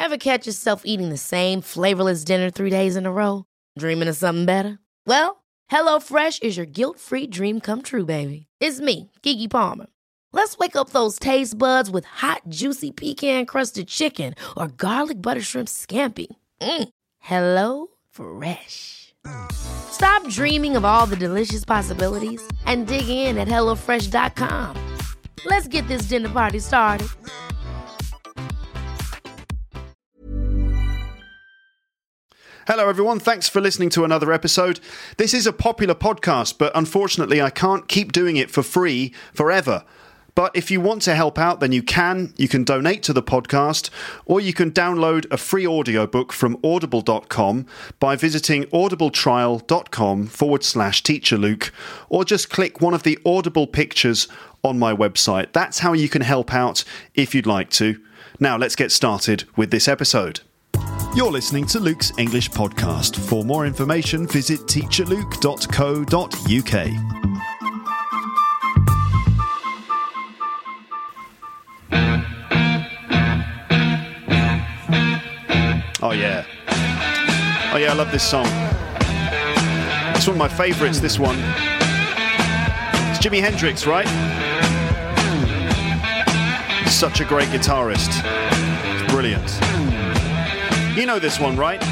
Ever catch yourself eating the same flavorless dinner 3 days in a row? Dreaming of something better? Well, HelloFresh is your guilt-free dream come true, baby. It's me, Keke Palmer. Let's wake up those taste buds with hot, juicy pecan-crusted chicken or garlic butter shrimp scampi. Hello Fresh. Stop dreaming of all the delicious possibilities and dig in at HelloFresh.com. Let's get this dinner party started. Hello everyone, thanks for listening to another episode. This is a popular podcast, but unfortunately I can't keep doing it for free forever. But if you want to help out, then you can. You can donate to the podcast, or you can download a free audiobook from audible.com by visiting audibletrial.com/teacherluke, or just click one of the Audible pictures on my website. That's how you can help out if you'd like to. Now let's get started with this episode. You're listening to Luke's English Podcast. For more information, visit teacherluke.co.uk. Oh yeah, I love this song. It's one of my favourites, this one. It's Jimi Hendrix, right? Such a great guitarist. It's brilliant. You know this one, right?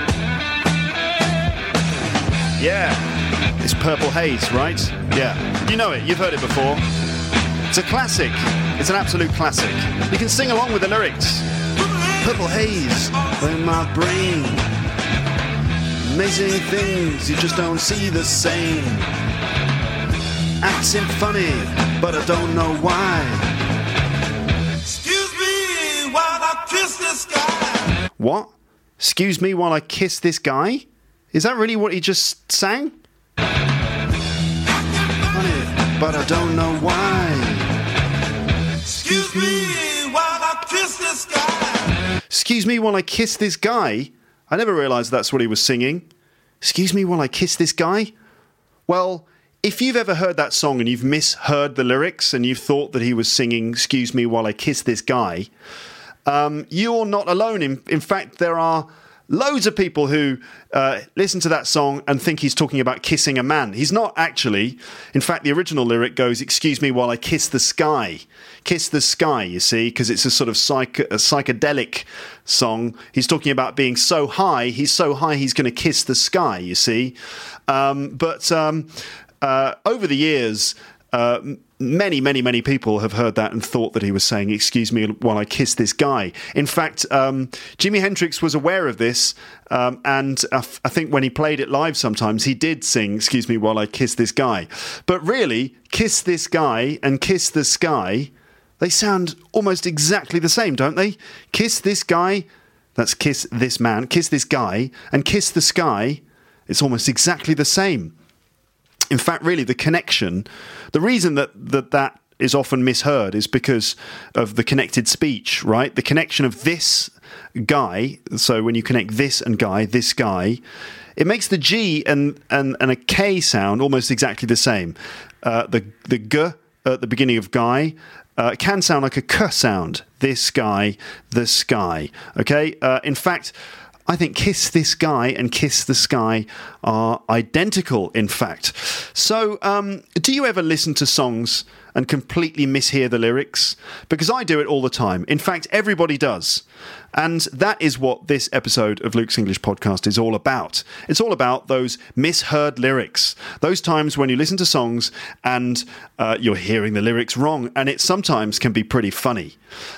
Yeah. It's Purple Haze, right? Yeah. You know it. You've heard it before. It's a classic. It's an absolute classic. You can sing along with the lyrics. Purple haze in my brain. Amazing things you just don't see the same. Acting funny, but I don't know why. Excuse me while I kiss this guy. What? Excuse me while I kiss this guy? Is that really what he just sang? Funny, but I don't know why. Excuse me while I kiss this guy. Excuse me while I kiss this guy? I never realised that's what he was singing. Excuse me while I kiss this guy? Well, if you've ever heard that song and you've misheard the lyrics and you've thought that he was singing excuse me while I kiss this guy, you're not alone. In fact, there are loads of people who listen to that song and think he's talking about kissing a man. He's not actually. In fact, the original lyric goes, excuse me while I kiss the sky. Kiss the sky, you see, because it's a sort of a psychedelic song. He's talking about being so high, he's going to kiss the sky, you see. But over the years, many people have heard that and thought that he was saying, excuse me while I kiss this guy. In fact, Jimi Hendrix was aware of this, and I think when he played it live sometimes, he did sing, excuse me while I kiss this guy. But really, kiss this guy and kiss the sky, they sound almost exactly the same, don't they? Kiss this guy, that's kiss this man, kiss this guy, and kiss the sky, it's almost exactly the same. In fact, really, the connection, the reason that is often misheard is because of the connected speech, right? The connection of this guy, so when you connect this and guy, this guy, it makes the G and a K sound almost exactly the same. The G at the beginning of guy can sound like a K sound. This guy, the sky. Okay? In fact, I think kiss this guy and kiss the sky are identical, in fact. So, do you ever listen to songs and completely mishear the lyrics? Because I do it all the time. In fact, everybody does. And that is what this episode of Luke's English Podcast is all about. It's all about those misheard lyrics. Those times when you listen to songs and you're hearing the lyrics wrong, and it sometimes can be pretty funny.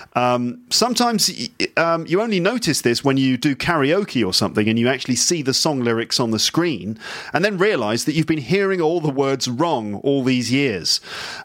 Sometimes you only notice this when you do karaoke or something and you actually see the song lyrics on the screen and then realise that you've been hearing all the words wrong all these years.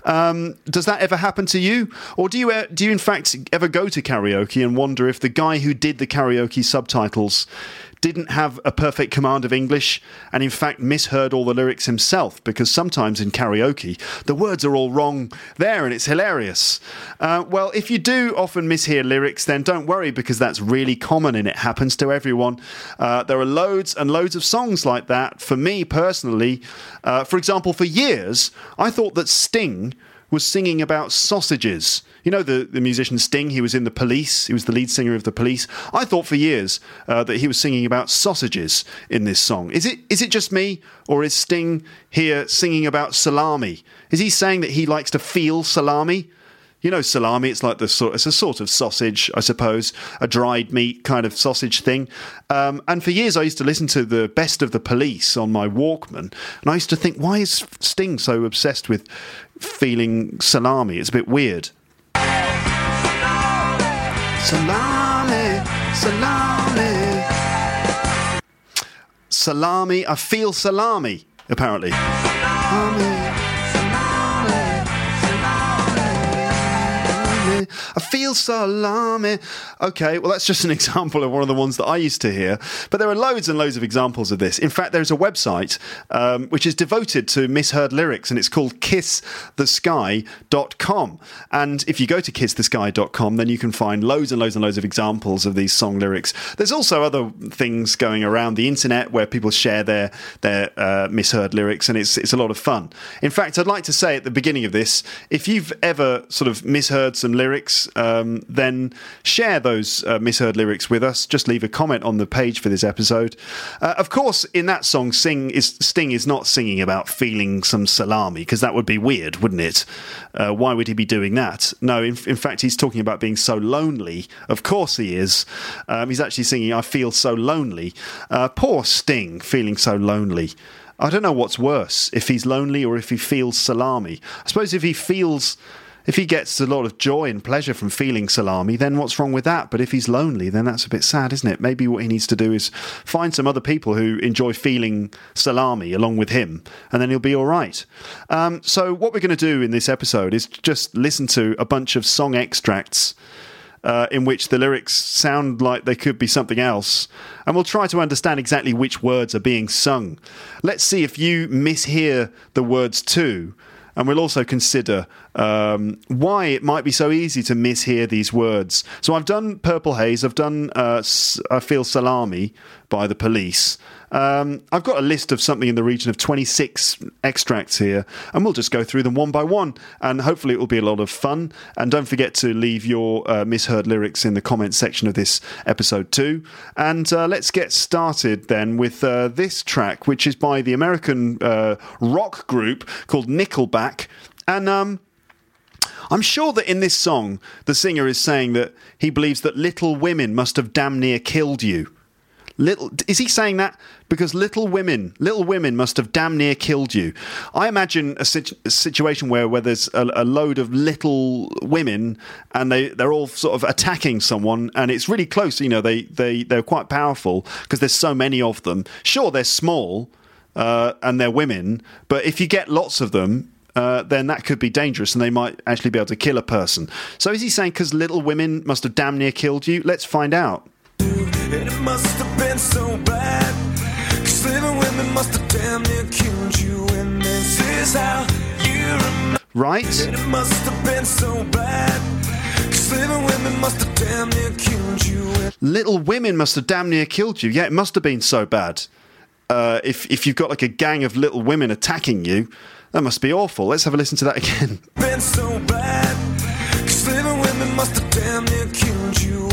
Does that ever happen to you? Or do you in fact ever go to karaoke and wonder if the guy who did the karaoke subtitles didn't have a perfect command of English and in fact misheard all the lyrics himself, because sometimes in karaoke the words are all wrong there and it's hilarious. Well, if you do often mishear lyrics, then don't worry, because that's really common and it happens to everyone. There are loads and loads of songs like that. For me personally, for example, for years I thought that Sting was singing about sausages. You know the musician Sting, he was in The Police, he was the lead singer of The Police. I thought for years that he was singing about sausages in this song. Is it just me, or is Sting here singing about salami? Is he saying that he likes to feel salami? You know salami, it's like it's a sort of sausage, I suppose, a dried meat kind of sausage thing. And for years I used to listen to the Best of the Police on my Walkman, and I used to think, why is Sting so obsessed with feeling salami? It's a bit weird. Salami, salami. Salami, I feel salami, apparently. Salami. I feel salami. Okay, well, that's just an example of one of the ones that I used to hear. But there are loads and loads of examples of this. In fact, there's a website which is devoted to misheard lyrics, and it's called kissthesky.com. And if you go to kissthesky.com, then you can find loads and loads and loads of examples of these song lyrics. There's also other things going around the internet where people share their misheard lyrics, and it's a lot of fun. In fact, I'd like to say at the beginning of this, if you've ever sort of misheard some lyrics, then share those misheard lyrics with us. Just leave a comment on the page for this episode. Of course, in that song, Sting is not singing about feeling some salami, because that would be weird, wouldn't it? Why would he be doing that? No, in fact, he's talking about being so lonely. Of course he is. He's actually singing, I feel so lonely. Poor Sting, feeling so lonely. I don't know what's worse, if he's lonely or if he feels salami. I suppose if he gets a lot of joy and pleasure from feeling salami, then what's wrong with that? But if he's lonely, then that's a bit sad, isn't it? Maybe what he needs to do is find some other people who enjoy feeling salami along with him, and then he'll be all right. So what we're going to do in this episode is just listen to a bunch of song extracts in which the lyrics sound like they could be something else, and we'll try to understand exactly which words are being sung. Let's see if you mishear the words too. And we'll also consider why it might be so easy to mishear these words. So I've done Purple Haze, I've done I Feel Salami by The Police. I've got a list of something in the region of 26 extracts here, and we'll just go through them one by one, and hopefully it will be a lot of fun. And don't forget to leave your misheard lyrics in the comments section of this episode too. And let's get started then with this track, which is by the American rock group called Nickelback. And I'm sure that in this song, the singer is saying that he believes that little women must have damn near killed you. Is he saying that? Because little women must have damn near killed you. I imagine a situation where there's a load of little women, and they're all sort of attacking someone, and it's really close. You know, they're quite powerful because there's so many of them. Sure, they're small and they're women, but if you get lots of them, then that could be dangerous, and they might actually be able to kill a person. So is he saying because little women must have damn near killed you? Let's find out. And it must have been so bad, 'cause living women must have damn near killed you. And this is how you remember. Right? And it must have been so bad, 'cause living women must have damn near killed you. Little women must have damn near killed you. Yeah, it must have been so bad. If you've got like a gang of little women attacking you, that must be awful. Let's have a listen to that again. Been so bad, 'cause living women must have damn near killed you.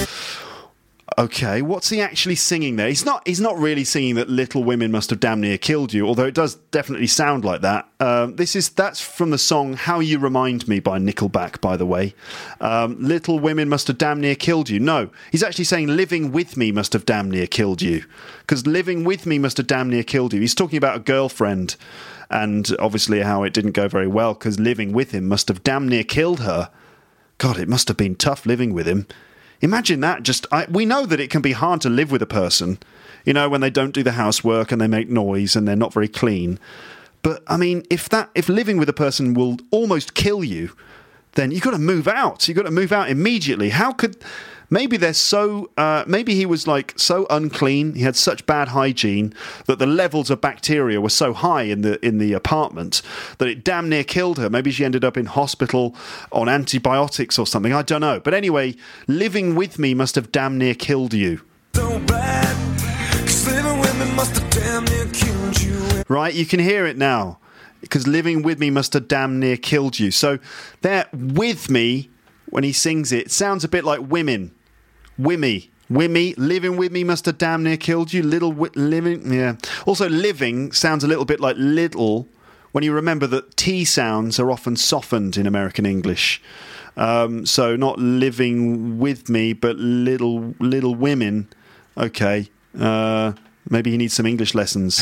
Okay, what's he actually singing there? He's not really singing that little women must have damn near killed you, although it does definitely sound like that. That's from the song How You Remind Me by Nickelback, by the way. Little women must have damn near killed you. No, he's actually saying living with me must have damn near killed you. Because living with me must have damn near killed you. He's talking about a girlfriend, and obviously how it didn't go very well because living with him must have damn near killed her. God, it must have been tough living with him. Imagine that. We know that it can be hard to live with a person, you know, when they don't do the housework and they make noise and they're not very clean. But I mean, if living with a person will almost kill you, then you've got to move out. You've got to move out immediately. Maybe maybe he was like so unclean, he had such bad hygiene that the levels of bacteria were so high in the apartment that it damn near killed her. Maybe she ended up in hospital on antibiotics or something. I don't know. But anyway, living with me must have damn near killed you. So bad, 'cause living women must have damn near killed you. Right, you can hear it now. because living with me must have damn near killed you. So there, with me, when he sings it, sounds a bit like women. Wimmy, living with me must have damn near killed you. Living, yeah. Also, living sounds a little bit like little, when you remember that T sounds are often softened in American English. So not living with me, but little women. Okay. Maybe he needs some English lessons.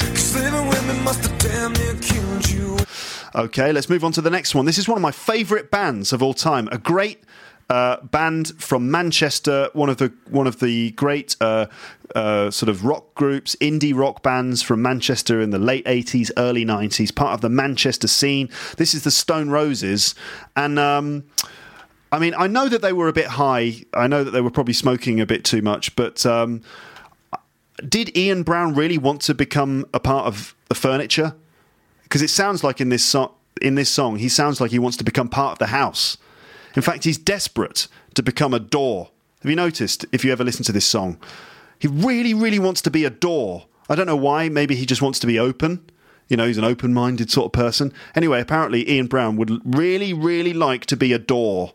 Okay, let's move on to the next one. This is one of my favourite bands of all time. A great band from Manchester, one of the great sort of rock groups, indie rock bands from Manchester in the late 80s, early 90s, part of the Manchester scene. This is the Stone Roses. And I mean, I know that they were a bit high. I know that they were probably smoking a bit too much, but did Ian Brown really want to become a part of the furniture? Because it sounds like in this song, he sounds like he wants to become part of the house. In fact, he's desperate to become a door. Have you noticed, if you ever listen to this song? He really, really wants to be a door. I don't know why. Maybe he just wants to be open. You know, he's an open-minded sort of person. Anyway, apparently Ian Brown would really, really like to be a door.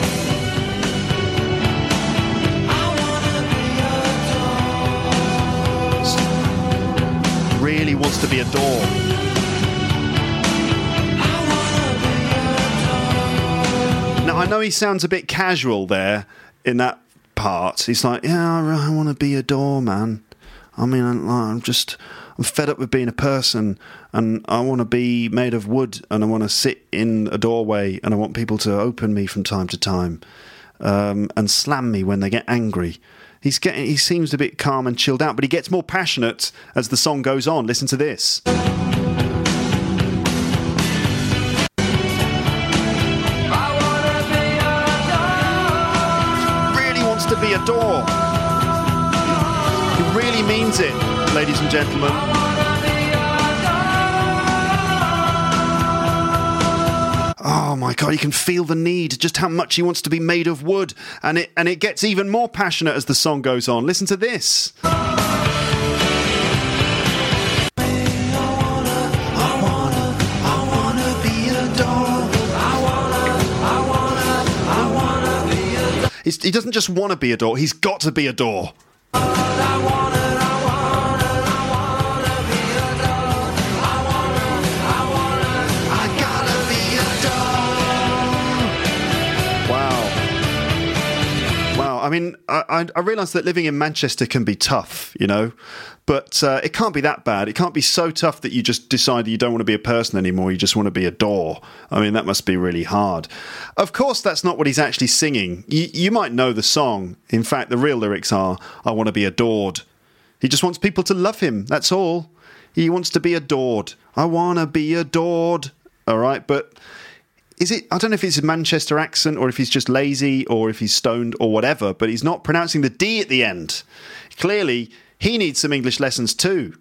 Really wants to be a door. Now, I know he sounds a bit casual there in that part. He's like, yeah, I want to be a door, man. I mean, I'm fed up with being a person, and I want to be made of wood, and I want to sit in a doorway, and I want people to open me from time to time, and slam me when they get angry. He seems a bit calm and chilled out, but he gets more passionate as the song goes on. Listen to this. To be a door. He really means it, ladies and gentlemen. Oh my God, you can feel the need, just how much he wants to be made of wood, and it gets even more passionate as the song goes on. Listen to this. He doesn't just want to be a door, he's got to be a door. Wow, I mean, I realise that living in Manchester can be tough, you know, but it can't be that bad. It can't be so tough that you just decide that you don't want to be a person anymore, you just want to be a door. I mean, that must be really hard. Of course, that's not what he's actually singing. You might know the song. In fact, the real lyrics are, I want to be adored. He just wants people to love him, that's all. He wants to be adored. I want to be adored. All right, but is it? I don't know if it's a Manchester accent or if he's just lazy or if he's stoned or whatever, but he's not pronouncing the D at the end. Clearly, he needs some English lessons too.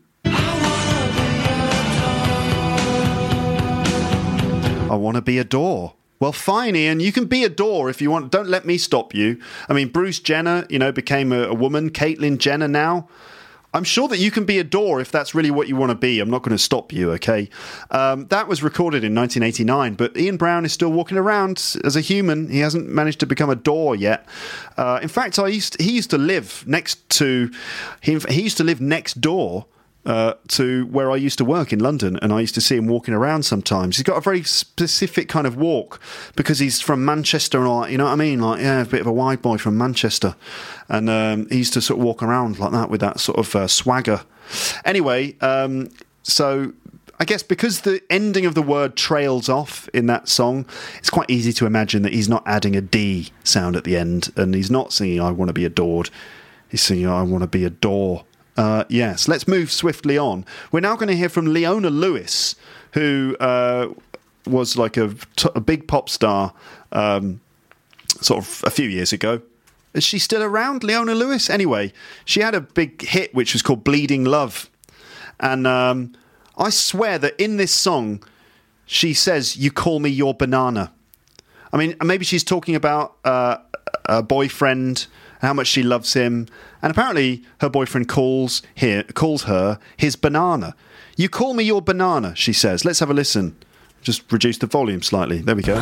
I want to be a door. Well, fine, Ian, you can be a door if you want. Don't let me stop you. I mean, Bruce Jenner, you know, became a woman. Caitlyn Jenner now. I'm sure that you can be a door if that's really what you want to be. I'm not going to stop you, okay? That was recorded in 1989, but Ian Brown is still walking around as a human. He hasn't managed to become a door yet. In fact, he used to live next to... He used to live next door to where I used to work in London, and I used to see him walking around sometimes. He's got a very specific kind of walk because he's from Manchester, or you know what I mean? Like, yeah, a bit of a wide boy from Manchester, and he used to sort of walk around like that with that sort of swagger. Anyway, so I guess because the ending of the word trails off in that song, it's quite easy to imagine that he's not adding a D sound at the end, and he's not singing I want to be adored. He's singing I want to be a door. Yes, let's move swiftly on. We're now going to hear from Leona Lewis, who was like a big pop star sort of a few years ago. Is she still around, Leona Lewis? Anyway, she had a big hit which was called Bleeding Love. And I swear that in this song, she says, you call me your banana. I mean, maybe she's talking about a boyfriend, how much she loves him, and apparently her boyfriend calls her his banana. You call me your banana, she says. Let's have a listen. Just reduce the volume slightly. There we go.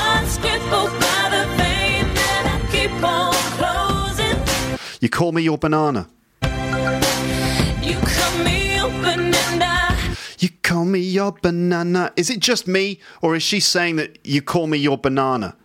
You call me your banana. You call me your banana. You call me your banana. Is it just me, or is she saying that you call me your banana?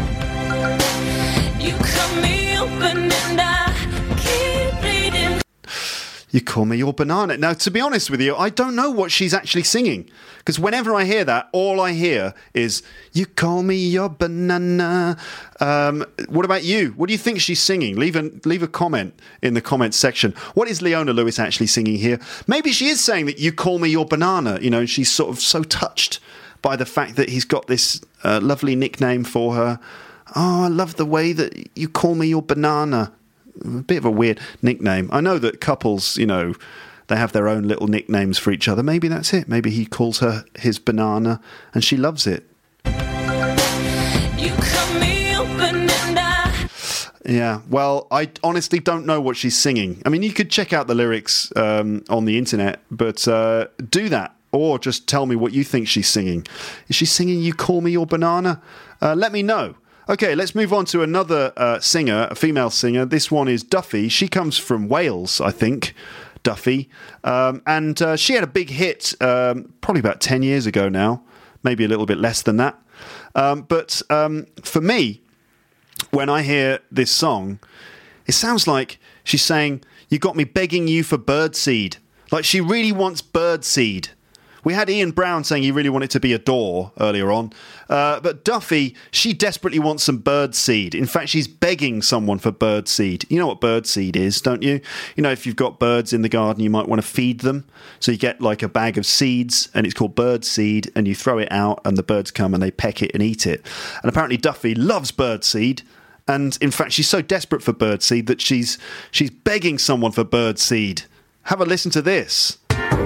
You call me your banana. Keep bleeding. You call me your banana. Now, to be honest with you, I don't know what she's actually singing. Because whenever I hear that, all I hear is, you call me your banana. What about you? What do you think she's singing? Leave a comment in the comments section. What is Leona Lewis actually singing here? Maybe she is saying that you call me your banana. You know, she's sort of so touched by the fact that he's got this lovely nickname for her. Oh, I love the way that you call me your banana. A bit of a weird nickname. I know that couples, you know, they have their own little nicknames for each other. Maybe that's it. Maybe he calls her his banana and she loves it. You call me your banana. Yeah, well, I honestly don't know what she's singing. I mean, you could check out the lyrics on the internet, but do that. Or just tell me what you think she's singing. Is she singing You Call Me Your Banana? Let me know. Okay, let's move on to another singer, a female singer. This one is Duffy. She comes from Wales, I think, Duffy. And she had a big hit probably about 10 years ago now, maybe a little bit less than that. But for me, when I hear this song, it sounds like she's saying, you got me begging you for birdseed. Like she really wants birdseed. We had Ian Brown saying he really wanted to be a door earlier on. But Duffy, she desperately wants some birdseed. In fact, she's begging someone for birdseed. You know what birdseed is, don't you? You know, if you've got birds in the garden, you might want to feed them. So you get like a bag of seeds, and it's called birdseed, and you throw it out, and the birds come and they peck it and eat it. And apparently Duffy loves birdseed. And in fact, she's so desperate for birdseed that she's begging someone for birdseed. Have a listen to this.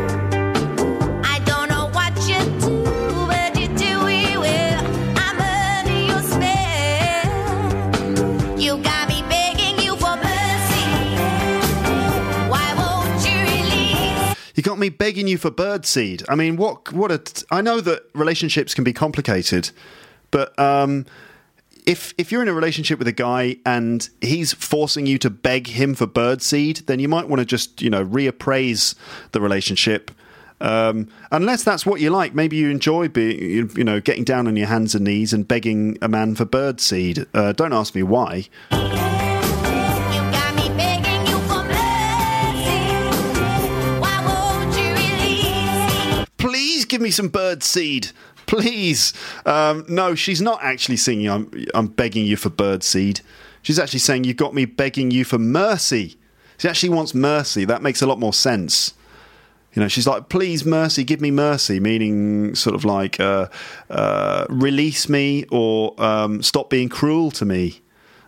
You got me begging you for birdseed. I mean, I know that relationships can be complicated, but if you're in a relationship with a guy and he's forcing you to beg him for birdseed, then you might want to just, you know, reappraise the relationship. Unless that's what you like. Maybe you enjoy being, you know, getting down on your hands and knees and begging a man for birdseed. Don't ask me why. Please give me some birdseed. Please. No, she's not actually singing I'm begging you for birdseed. She's actually saying you got me begging you for mercy. She actually wants mercy. That makes a lot more sense. You know, she's like, please, mercy, give me mercy, meaning sort of like release me or stop being cruel to me.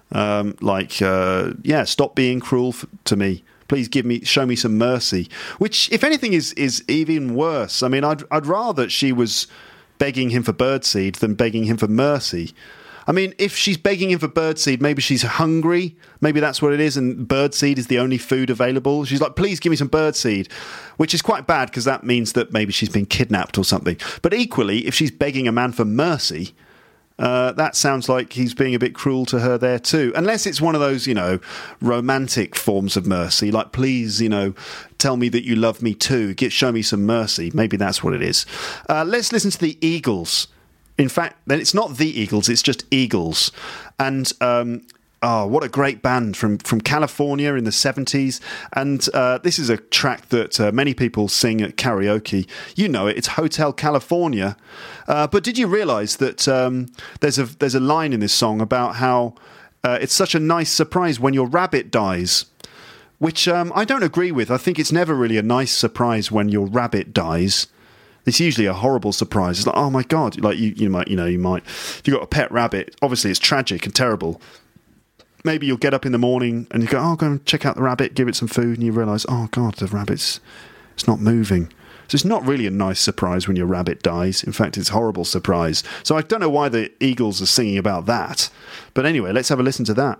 Stop being cruel to me. Please show me some mercy. Which, if anything, is even worse. I mean, I'd rather she was begging him for birdseed than begging him for mercy. I mean, if she's begging him for birdseed, maybe she's hungry. Maybe that's what it is, and birdseed is the only food available. She's like, please give me some birdseed, which is quite bad because that means that maybe she's been kidnapped or something. But equally, if she's begging a man for mercy, that sounds like he's being a bit cruel to her there too. Unless it's one of those, you know, romantic forms of mercy, like, please, you know, tell me that you love me too. Show me some mercy. Maybe that's what it is. Let's listen to the Eagles. In fact, then it's not the Eagles, it's just Eagles. And what a great band from California in the 70s. And this is a track that many people sing at karaoke. You know it, it's Hotel California. But did you realise that there's a line in this song about how it's such a nice surprise when your rabbit dies? Which I don't agree with. I think it's never really a nice surprise when your rabbit dies. It's usually a horrible surprise. It's like, oh my God, like you might, if you've got a pet rabbit, obviously it's tragic and terrible. Maybe you'll get up in the morning and you go, oh, go and check out the rabbit, give it some food, and you realise, oh God, the rabbit's not moving. So it's not really a nice surprise when your rabbit dies. In fact, it's a horrible surprise. So I don't know why the Eagles are singing about that. But anyway, let's have a listen to that.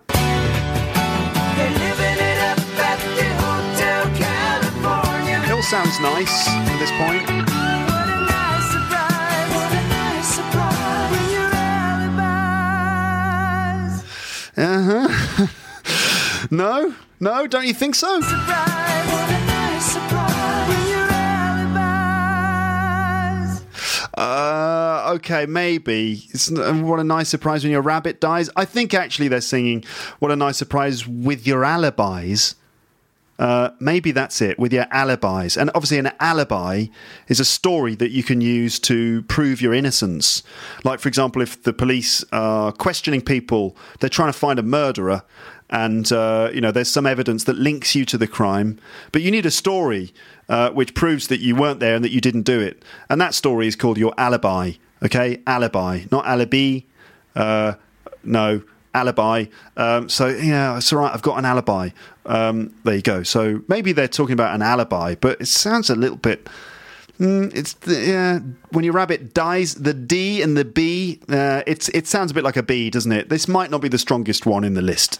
It all sounds nice at this point. Uh-huh. No, don't you think so? Okay, maybe. What a nice surprise when your rabbit dies. I think actually they're singing what a nice surprise with your alibis. Maybe that's it, with your alibis. And obviously an alibi is a story that you can use to prove your innocence. Like, for example, if the police are questioning people, they're trying to find a murderer, and there's some evidence that links you to the crime, but you need a story which proves that you weren't there and that you didn't do it. And that story is called your alibi. Okay, alibi, not alibi. No, alibi. So yeah, it's all right. I've got an alibi. There you go. So maybe they're talking about an alibi, but it sounds a little bit. When your rabbit dies, the D and the B. It sounds a bit like a B, doesn't it? This might not be the strongest one in the list.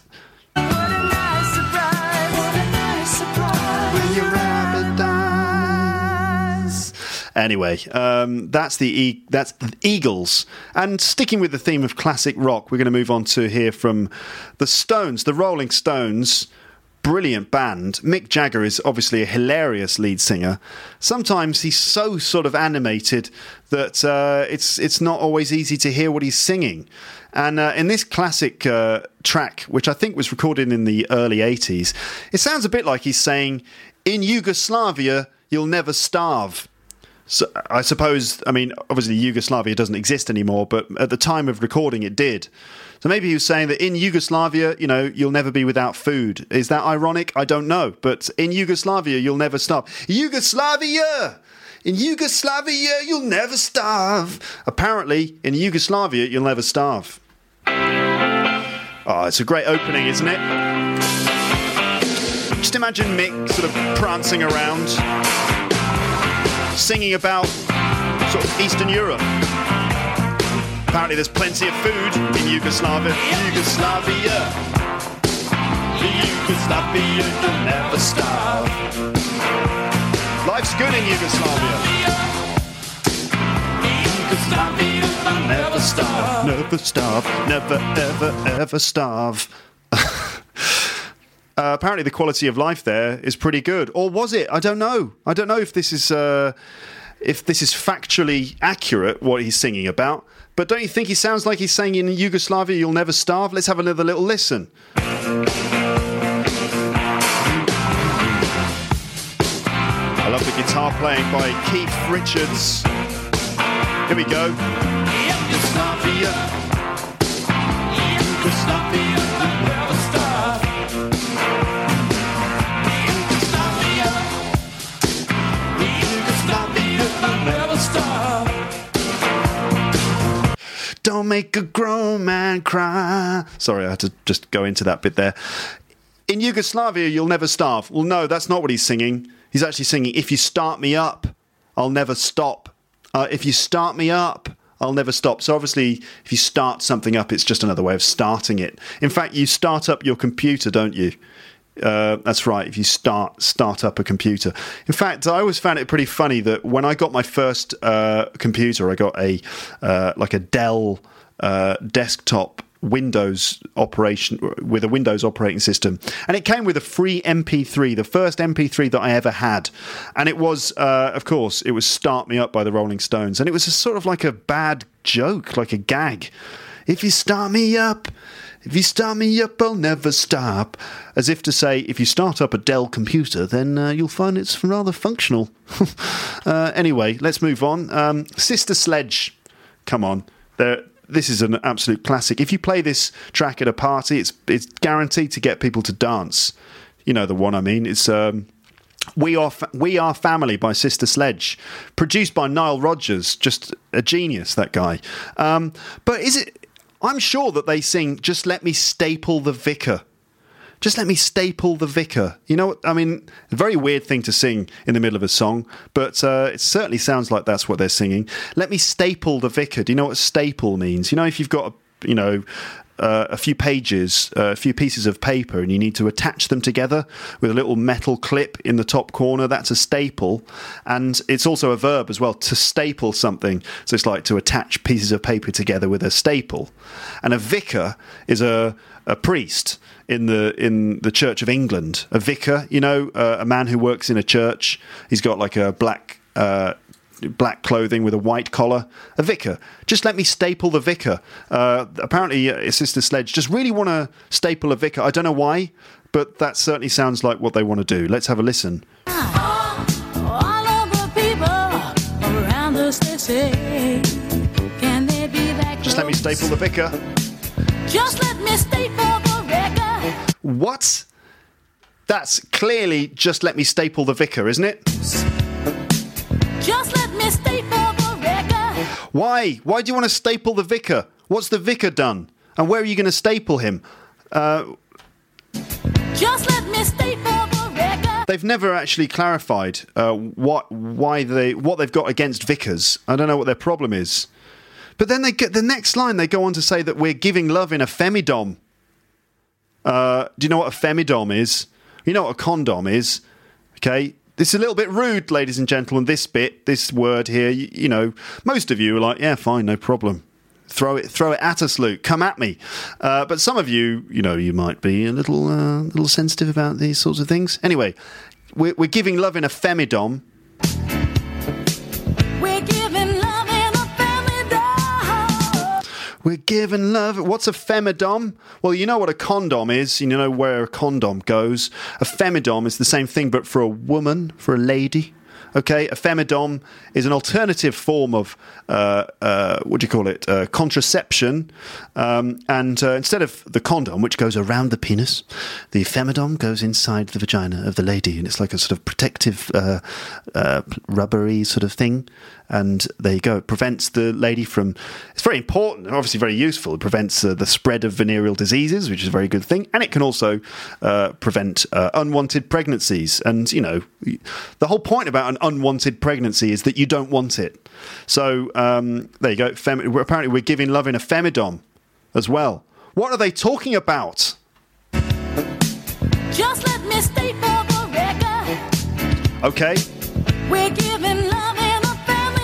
Anyway, that's the Eagles. And sticking with the theme of classic rock, we're going to move on to hear from the Stones, the Rolling Stones. Brilliant band. Mick Jagger is obviously a hilarious lead singer. Sometimes he's so sort of animated that it's not always easy to hear what he's singing. And in this classic track, which I think was recorded in the early 80s, it sounds a bit like he's saying, "In Yugoslavia, you'll never starve." So I suppose, obviously Yugoslavia doesn't exist anymore, but at the time of recording it did. So maybe he was saying that in Yugoslavia, you'll never be without food. Is that ironic? I don't know. But in Yugoslavia, you'll never starve. Yugoslavia! In Yugoslavia, you'll never starve. Apparently, in Yugoslavia, you'll never starve. Oh, it's a great opening, isn't it? Just imagine Mick sort of prancing around, singing about sort of Eastern Europe. Apparently there's plenty of food in Yugoslavia. Yugoslavia, you'll never starve. Life's good in Yugoslavia. Yugoslavia, you'll never starve. Never starve. Never, ever, ever starve. Apparently the quality of life there is pretty good. Or was it? I don't know. I don't know if this is factually accurate, what he's singing about. But don't you think he sounds like he's saying in Yugoslavia, you'll never starve? Let's have another little listen. I love the guitar playing by Keith Richards. Here we go. Yugoslavia. Yugoslavia, you'll never starve. Don't make a grown man cry. Sorry, I had to just go into that bit there. In Yugoslavia, you'll never starve. Well, no, that's not what he's singing. He's actually singing, if you start me up, I'll never stop. If you start me up, I'll never stop. So obviously, if you start something up, it's just another way of starting it. In fact, you start up your computer, don't you? That's right, if you start up a computer. In fact, I always found it pretty funny that when I got my first computer, I got a Dell desktop Windows operation with a Windows operating system, and it came with a free MP3, the first MP3 that I ever had, and it was of course it was Start Me Up by the Rolling Stones, and it was sort of like a bad joke, like a gag. If you start me up, I'll never stop. As if to say, if you start up a Dell computer, then you'll find it's rather functional. Anyway, let's move on. Sister Sledge. Come on. This is an absolute classic. If you play this track at a party, it's guaranteed to get people to dance. You know the one I mean. It's We Are Family by Sister Sledge. Produced by Nile Rodgers. Just a genius, that guy. But is it... I'm sure that they sing, just let me staple the vicar. Just let me staple the vicar. You know what? I mean, a very weird thing to sing in the middle of a song, but it certainly sounds like that's what they're singing. Let me staple the vicar. Do you know what staple means? You know, if you've got a few pages, a few pieces of paper, and you need to attach them together with a little metal clip in the top corner. That's a staple. And it's also a verb as well, to staple something. So it's like to attach pieces of paper together with a staple. And a vicar is a priest in the Church of England. A vicar, a man who works in a church. He's got like a black clothing with a white collar. A vicar. Just let me staple the vicar. Apparently, Sister Sledge just really want to staple a vicar. I don't know why, but that certainly sounds like what they want to do. Let's have a listen. All of the people around us, they say, can they be that Just let me staple the vicar. Just let me staple the vicar. What? That's clearly just let me staple the vicar, isn't it? Just let me staple the vicar. Why? Why do you want to staple the vicar? What's the vicar done? And where are you going to staple him? Just let me staple the vicar. They've never actually clarified what they've got against vicars. I don't know what their problem is. But then they get the next line. They go on to say that we're giving love in a femidom. Do you know what a femidom is? You know what a condom is? Okay. This is a little bit rude, ladies and gentlemen, this word here. Most of you are like, yeah, fine, no problem. Throw it at us, Luke. Come at me. But some of you, you might be a little sensitive about these sorts of things. Anyway, we're giving love in a femidom. We're giving love in a femidom. We're giving love. What's a femidom? Well, you know what a condom is. You know where a condom goes. A femidom is the same thing, but for a woman, for a lady. Okay, a femidom is an alternative form of, contraception. And instead of the condom, which goes around the penis, the femidom goes inside the vagina of the lady. And it's like a sort of protective, rubbery sort of thing. And there you go. It prevents the lady from... It's very important, obviously very useful. It prevents the spread of venereal diseases, which is a very good thing. And it can also prevent unwanted pregnancies. And, the whole point about an unwanted pregnancy is that you don't want it. So, there you go. Apparently we're giving love in a femidom as well. What are they talking about? Just let me staple the vicar. Okay. We're giving love in a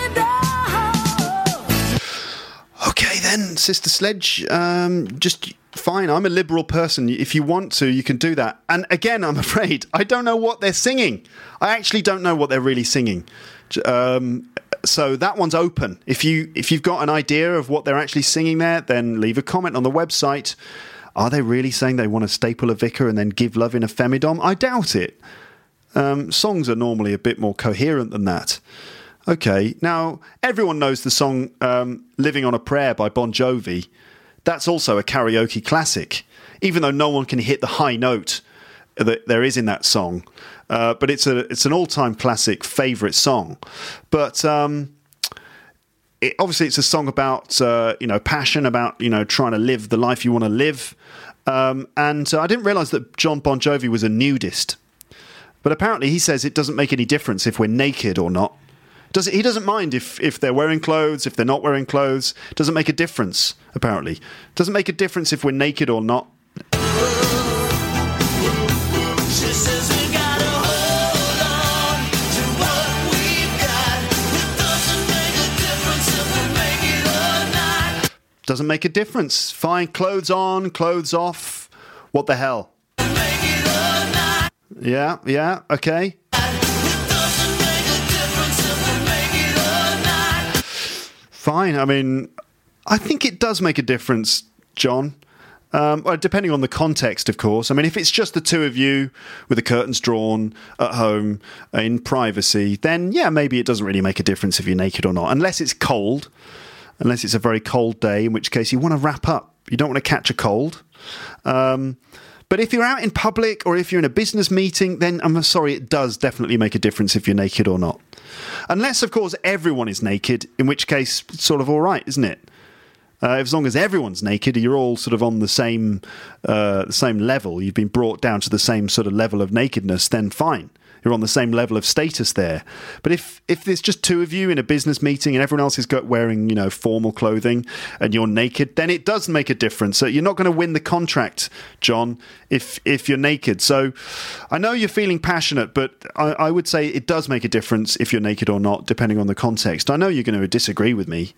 femidom. Okay then, Sister Sledge, just fine. I'm a liberal person. If you want to, you can do that. And again, I'm afraid, I don't know what they're singing. I actually don't know what they're really singing. So that one's open. If you've got an idea of what they're actually singing there, then leave a comment on the website. Are they really saying they want to staple a vicar and then give love in a femidom? I doubt it. Songs are normally a bit more coherent than that. Okay, now everyone knows the song Living on a Prayer by Bon Jovi. That's also a karaoke classic, even though no one can hit the high note that there is in that song. But it's an all-time classic, favourite song. But obviously it's a song about passion, about trying to live the life you want to live. And I didn't realise that John Bon Jovi was a nudist. But apparently he says it doesn't make any difference if we're naked or not. He doesn't mind if they're wearing clothes, if they're not wearing clothes. It doesn't make a difference, apparently. It doesn't make a difference if we're naked or not. Doesn't make a difference. Fine, clothes on, clothes off. What the hell? Yeah, okay. Fine, I mean, I think it does make a difference, John. Well, depending on the context, of course. I mean, if it's just the two of you with the curtains drawn at home in privacy, then yeah, maybe it doesn't really make a difference if you're naked or not. Unless it's cold, unless it's a very cold day, in which case you want to wrap up. You don't want to catch a cold. But if you're out in public or if you're in a business meeting, then I'm sorry, it does definitely make a difference if you're naked or not. Unless, of course, everyone is naked, in which case it's sort of all right, isn't it? As long as everyone's naked, you're all sort of on the same level. You've been brought down to the same sort of level of nakedness. Then fine, you're on the same level of status there. But if there's just two of you in a business meeting and everyone else is wearing formal clothing and you're naked, then it does make a difference. So you're not going to win the contract, John, if you're naked. So I know you're feeling passionate, but I would say it does make a difference if you're naked or not, depending on the context. I know you're going to disagree with me.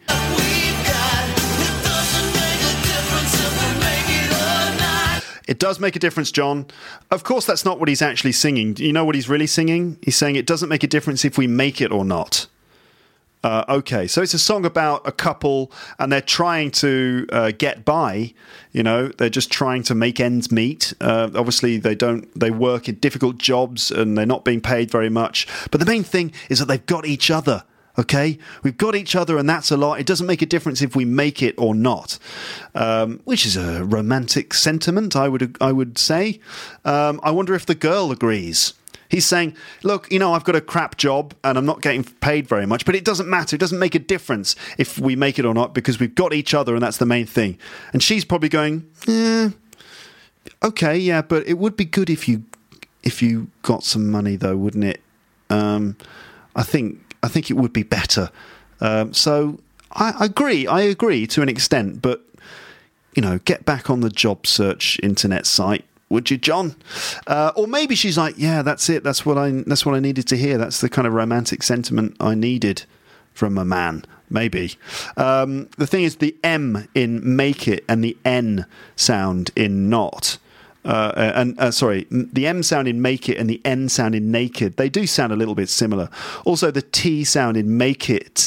It does make a difference, John. Of course, that's not what he's actually singing. You know what he's really singing? He's saying it doesn't make a difference if we make it or not. Okay, so it's a song about a couple and they're trying to get by. They're just trying to make ends meet. Obviously, they work in difficult jobs and they're not being paid very much. But the main thing is that they've got each other. Okay, we've got each other, and that's a lot. It doesn't make a difference if we make it or not, which is a romantic sentiment, I would say. I wonder if the girl agrees. He's saying, look, I've got a crap job and I'm not getting paid very much, but it doesn't matter. It doesn't make a difference if we make it or not because we've got each other, and that's the main thing. And she's probably going, okay, yeah, but it would be good if you got some money, though, wouldn't it? I think it would be better. So I agree to an extent, but, get back on the job search internet site, would you, John? Or maybe she's like, yeah, that's it. That's what I needed to hear. That's the kind of romantic sentiment I needed from a man. Maybe. The thing is, the M in make it and the N sound in not. The M sound in make it and the N sound in naked, they do sound a little bit similar. Also, the T sound in make it,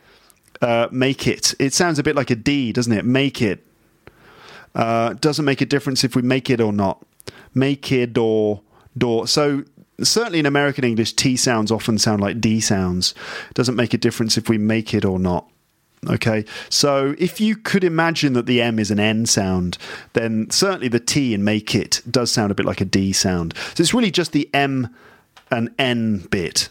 it sounds a bit like a D, doesn't it? Make it. Doesn't make a difference if we make it or not. Make it or door. So certainly in American English, T sounds often sound like D sounds. Doesn't make a difference if we make it or not. Okay, so if you could imagine that the M is an N sound, then certainly the T in make it does sound a bit like a D sound. So it's really just the M and N bit.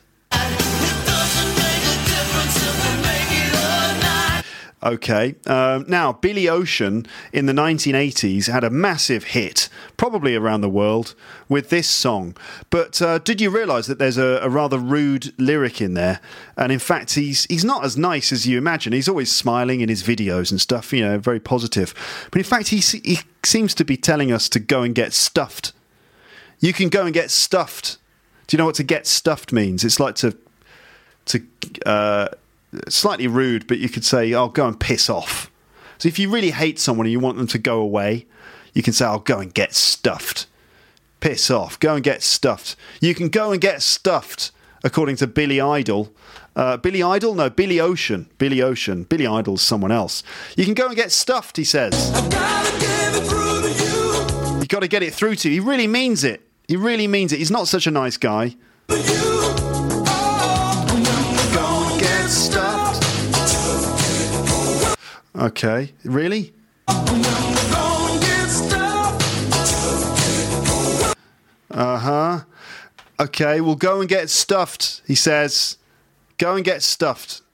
Okay, now Billy Ocean in the 1980s had a massive hit, probably around the world, with this song. But did you realise that there's a rather rude lyric in there? And in fact, he's not as nice as you imagine. He's always smiling in his videos and stuff, very positive. But in fact, he seems to be telling us to go and get stuffed. You can go and get stuffed. Do you know what to get stuffed means? It's like to slightly rude, but you could say, "I'll go and piss off." So if you really hate someone and you want them to go away, you can say, "I'll go and get stuffed." Piss off. Go and get stuffed. You can go and get stuffed, according to Billy Idol. Billy Idol? No, Billy Ocean. Billy Ocean. Billy Idol's someone else. You can go and get stuffed, he says. I've gotta get it through to you. You've got to get it through to you. He really means it. He really means it. He's not such a nice guy. Okay, really? Okay, we'll go and get stuffed, he says. Go and get stuffed.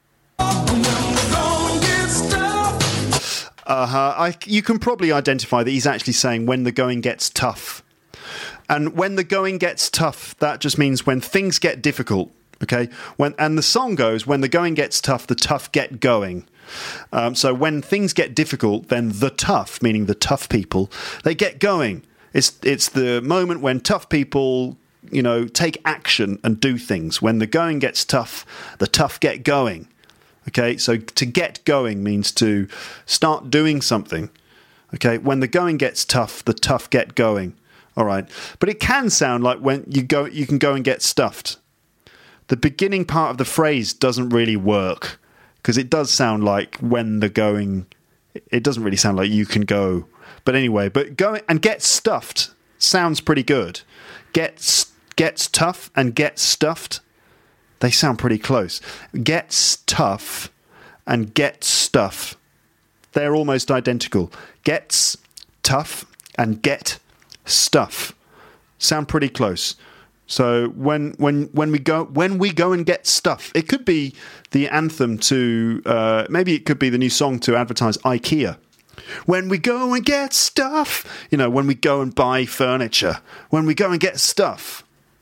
You can probably identify that he's actually saying when the going gets tough. And when the going gets tough, that just means when things get difficult. Okay, and the song goes, when the going gets tough, the tough get going. So when things get difficult, then the tough, meaning the tough people, they get going. It's the moment when tough people, take action and do things. When the going gets tough, the tough get going. Okay, so to get going means to start doing something. Okay, when the going gets tough, the tough get going. All right, but it can sound like when you can go and get stuffed. The beginning part of the phrase doesn't really work because it does sound like when the going. It doesn't really sound like you can go. But anyway, but go and get stuffed sounds pretty good. Gets tough and get stuffed. They sound pretty close. Gets tough and get stuff. They're almost identical. Gets tough and get stuff. Sound pretty close. So when we go and get stuff, it could be the anthem to maybe it could be the new song to advertise IKEA. When we go and get stuff, you know, when we go and buy furniture, when we go and get stuff.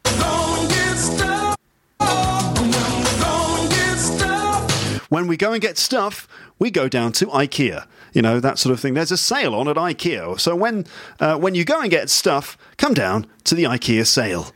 When we go and get stuff, we go down to IKEA. You know, that sort of thing. There's a sale on at IKEA. So when you go and get stuff, come down to the IKEA sale.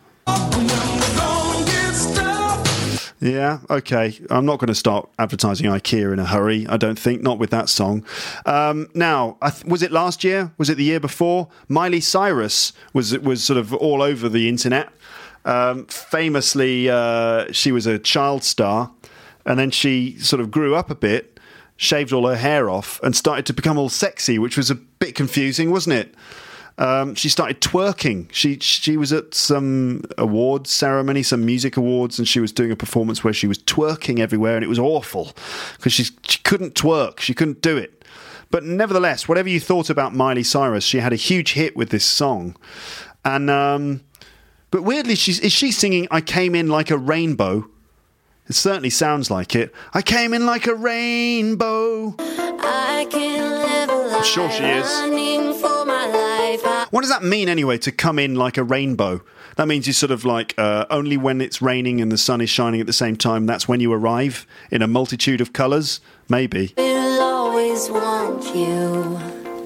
Yeah, okay. I'm not going to start advertising IKEA in a hurry, I don't think. Not with that song. Now, was it last year? Was it the year before? Miley Cyrus was sort of all over the internet. Famously, she was a child star. And then she sort of grew up a bit, shaved all her hair off, and started to become all sexy, which was a bit confusing, wasn't it? She started twerking. She was at some awards ceremony, some music awards, and she was doing a performance where she was twerking everywhere, and it was awful because she couldn't twerk. She couldn't do it. But nevertheless, whatever you thought about Miley Cyrus, she had a huge hit with this song. And but weirdly, is she singing "I Came In Like a Rainbow"? It certainly sounds like it. I came in like a rainbow. I can live a life. I'm sure she is. For my life. What does that mean anyway, to come in like a rainbow? That means you sort of like only when it's raining and the sun is shining at the same time, that's when you arrive in a multitude of colours? Maybe. We'll always want you.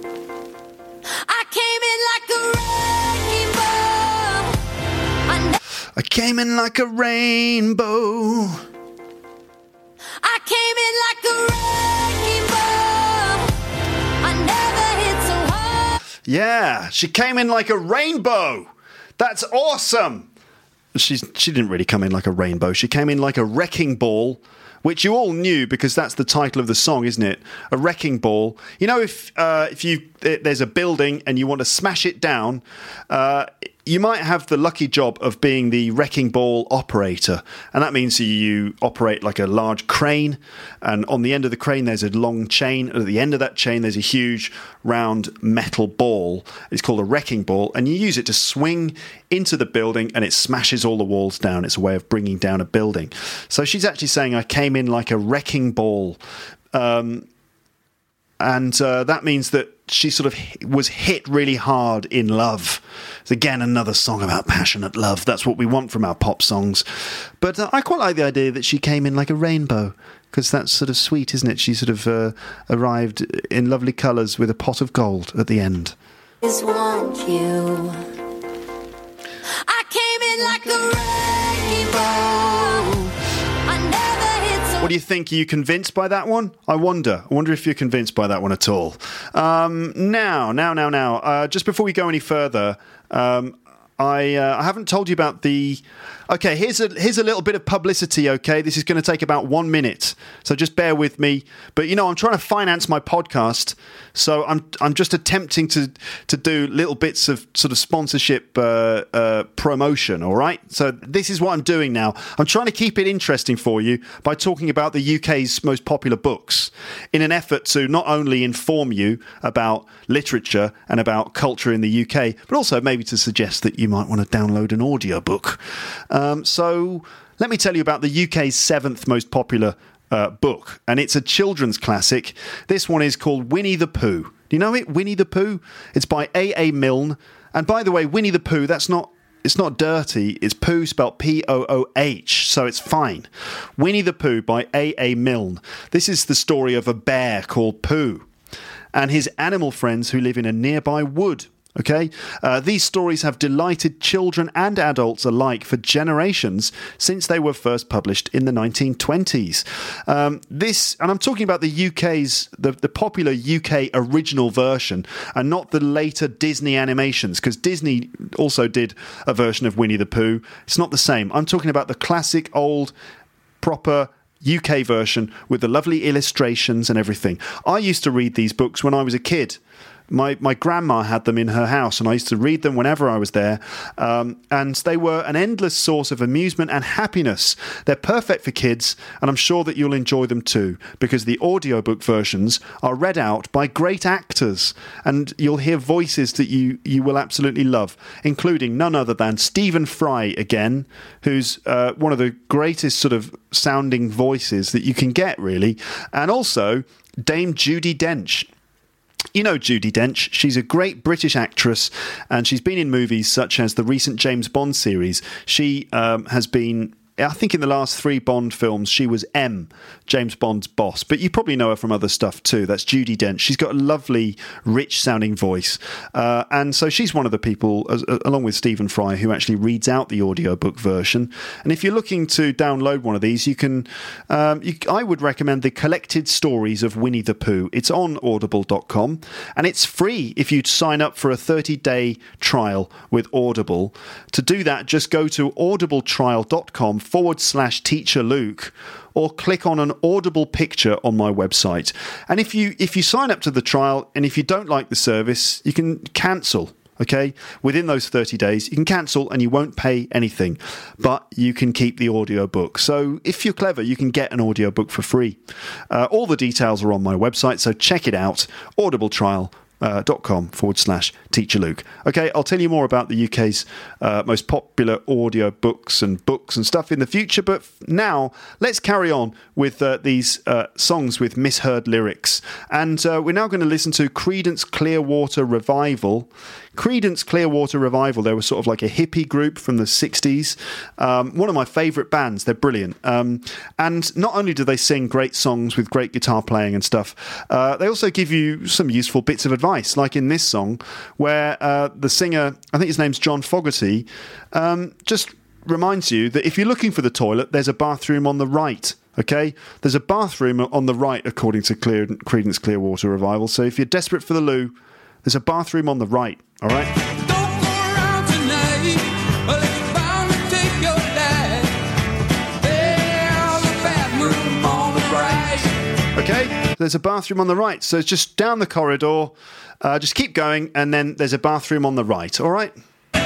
I came in like a rainbow. I came in like a rainbow. I came in like a rainbow. I never hit so hard. Yeah, she came in like a rainbow. That's awesome. She didn't really come in like a rainbow. She came in like a wrecking ball, which you all knew because that's the title of the song, isn't it? A wrecking ball. You know, if there's a building and you want to smash it down, you might have the lucky job of being the wrecking ball operator. And that means you operate like a large crane. And on the end of the crane, there's a long chain. At the end of that chain, there's a huge round metal ball. It's called a wrecking ball. And you use it to swing into the building and it smashes all the walls down. It's a way of bringing down a building. So she's actually saying, I came in like a wrecking ball. And that means that she sort of was hit really hard in love. It's again another song about passionate love. That's what we want from our pop songs. But I quite like the idea that she came in like a rainbow, because that's sort of sweet, isn't it? She sort of arrived in lovely colours with a pot of gold at the end. Just want you. I came in like a rainbow. I never hit so. What do you think? Are you convinced by that one? I wonder if you're convinced by that one at all. Now. Just before we go any further, I haven't told you about the. Okay, here's a little bit of publicity. Okay, this is going to take about 1 minute, so just bear with me. But you know, I'm trying to finance my podcast, so I'm just attempting to do little bits of sort of sponsorship promotion. All right, so this is what I'm doing now. I'm trying to keep it interesting for you by talking about the UK's most popular books, in an effort to not only inform you about literature and about culture in the UK, but also maybe to suggest that you might want to download an audiobook. So let me tell you about the UK's 7th most popular book, and it's a children's classic. This one is called Winnie the Pooh. Do you know it? Winnie the Pooh? It's by A.A. Milne. And by the way, Winnie the Pooh, it's not dirty. It's Pooh spelled P-O-O-H, so it's fine. Winnie the Pooh by A.A. Milne. This is the story of a bear called Pooh and his animal friends who live in a nearby wood. Okay, these stories have delighted children and adults alike for generations since they were first published in the 1920s. And I'm talking about the UK's, the popular UK original version, and not the later Disney animations, because Disney also did a version of Winnie the Pooh. It's not the same. I'm talking about the classic, old, proper UK version with the lovely illustrations and everything. I used to read these books when I was a kid. My grandma had them in her house, and I used to read them whenever I was there. And they were an endless source of amusement and happiness. They're perfect for kids, and I'm sure that you'll enjoy them too, because the audiobook versions are read out by great actors, and you'll hear voices that you will absolutely love, including none other than Stephen Fry again, who's one of the greatest sort of sounding voices that you can get, really, and also Dame Judi Dench. You know Judi Dench. She's a great British actress, and she's been in movies such as the recent James Bond series. She has been, I think in the last 3 Bond films, she was M, James Bond's boss. But you probably know her from other stuff too. That's Judi Dench. She's got a lovely, rich-sounding voice. And so she's one of the people, along with Stephen Fry, who actually reads out the audiobook version. And if you're looking to download one of these, you can. I would recommend the Collected Stories of Winnie the Pooh. It's on audible.com, and it's free if you sign up for a 30-day trial with Audible. To do that, just go to audibletrial.com/Teacher Luke, or click on an Audible picture on my website. And if you sign up to the trial, and if you don't like the service, you can cancel. Okay, within those 30 days, you can cancel and you won't pay anything, but you can keep the audiobook. So if you're clever, you can get an audiobook for free. All the details are on my website, so check it out. audibletrial.com/Teacher Luke. Okay, I'll tell you more about the UK's most popular audio books and stuff in the future, but now let's carry on with these songs with misheard lyrics. And we're now going to listen to Creedence Clearwater Revival. Creedence Clearwater Revival, they were sort of like a hippie group from the 60s. One of my favourite bands. They're brilliant. And not only do they sing great songs with great guitar playing and stuff, they also give you some useful bits of advice, like in this song, where the singer, I think his name's John Fogerty, just reminds you that if you're looking for the toilet, there's a bathroom on the right. Okay, there's a bathroom on the right, according to Creedence Clearwater Revival. So if you're desperate for the loo, there's a bathroom on the right. All right. Don't go around tonight, well, it's bound to take your life. There's a bathroom on the right. Okay, there's a bathroom on the right. So it's just down the corridor. Just keep going, and then there's a bathroom on the right. All right.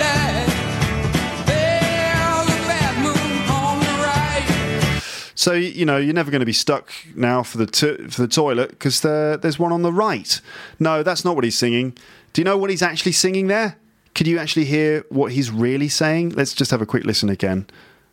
So, you know, you're never going to be stuck now for the toilet because there's one on the right. No, that's not what he's singing. Do you know what he's actually singing there? Could you actually hear what he's really saying? Let's just have a quick listen again.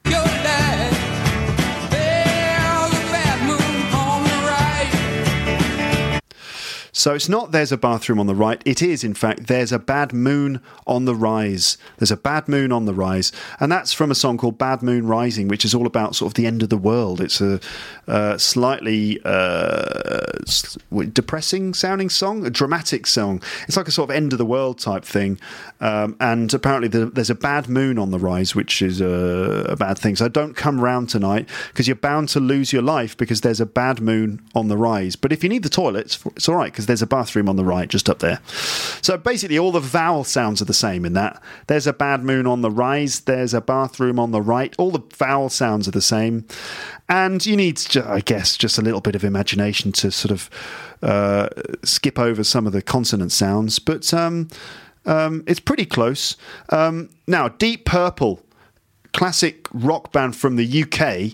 So it's not there's a bathroom on the right. It is, in fact, there's a bad moon on the rise. There's a bad moon on the rise. And that's from a song called Bad Moon Rising, which is all about sort of the end of the world. It's a slightly depressing sounding song, a dramatic song. It's like a sort of end of the world type thing. And apparently there's a bad moon on the rise, which is a bad thing. So don't come round tonight because you're bound to lose your life because there's a bad moon on the rise. But if you need the toilet, it's all right because there's a bathroom on the right just up there. So basically all the vowel sounds are the same in that. There's a bad moon on the rise, there's a bathroom on the right. All the vowel sounds are the same. And you need, I guess, just a little bit of imagination to sort of skip over some of the consonant sounds. But it's pretty close. Now, Deep Purple, classic rock band from the UK.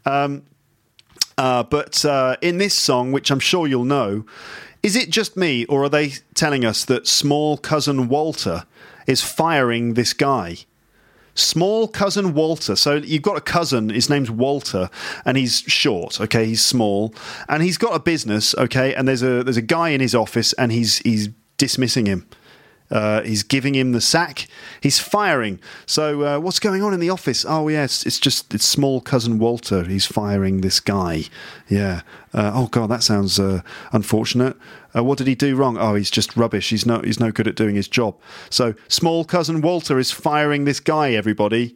But in this song, which I'm sure you'll know, is it just me, or are they telling us that Small Cousin Walter is firing this guy? Small Cousin Walter. So you've got a cousin, his name's Walter, and he's short, okay, he's small, and he's got a business, okay, and there's a guy in his office, and he's dismissing him. He's giving him the sack. He's firing. So what's going on in the office? Oh, yes, it's Small Cousin Walter. He's firing this guy. Yeah. Oh, God, that sounds unfortunate. What did he do wrong? Oh, he's just rubbish. He's no good at doing his job. So Small Cousin Walter is firing this guy, everybody.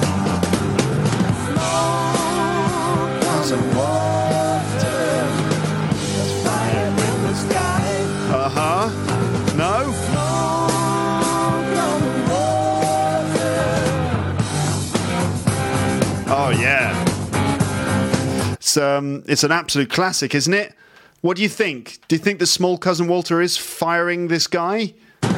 Small Cousin Walter is firing this guy. Uh-huh. No? Oh, yeah. It's an absolute classic, isn't it? What do you think? Do you think that Small Cousin Walter is firing this guy?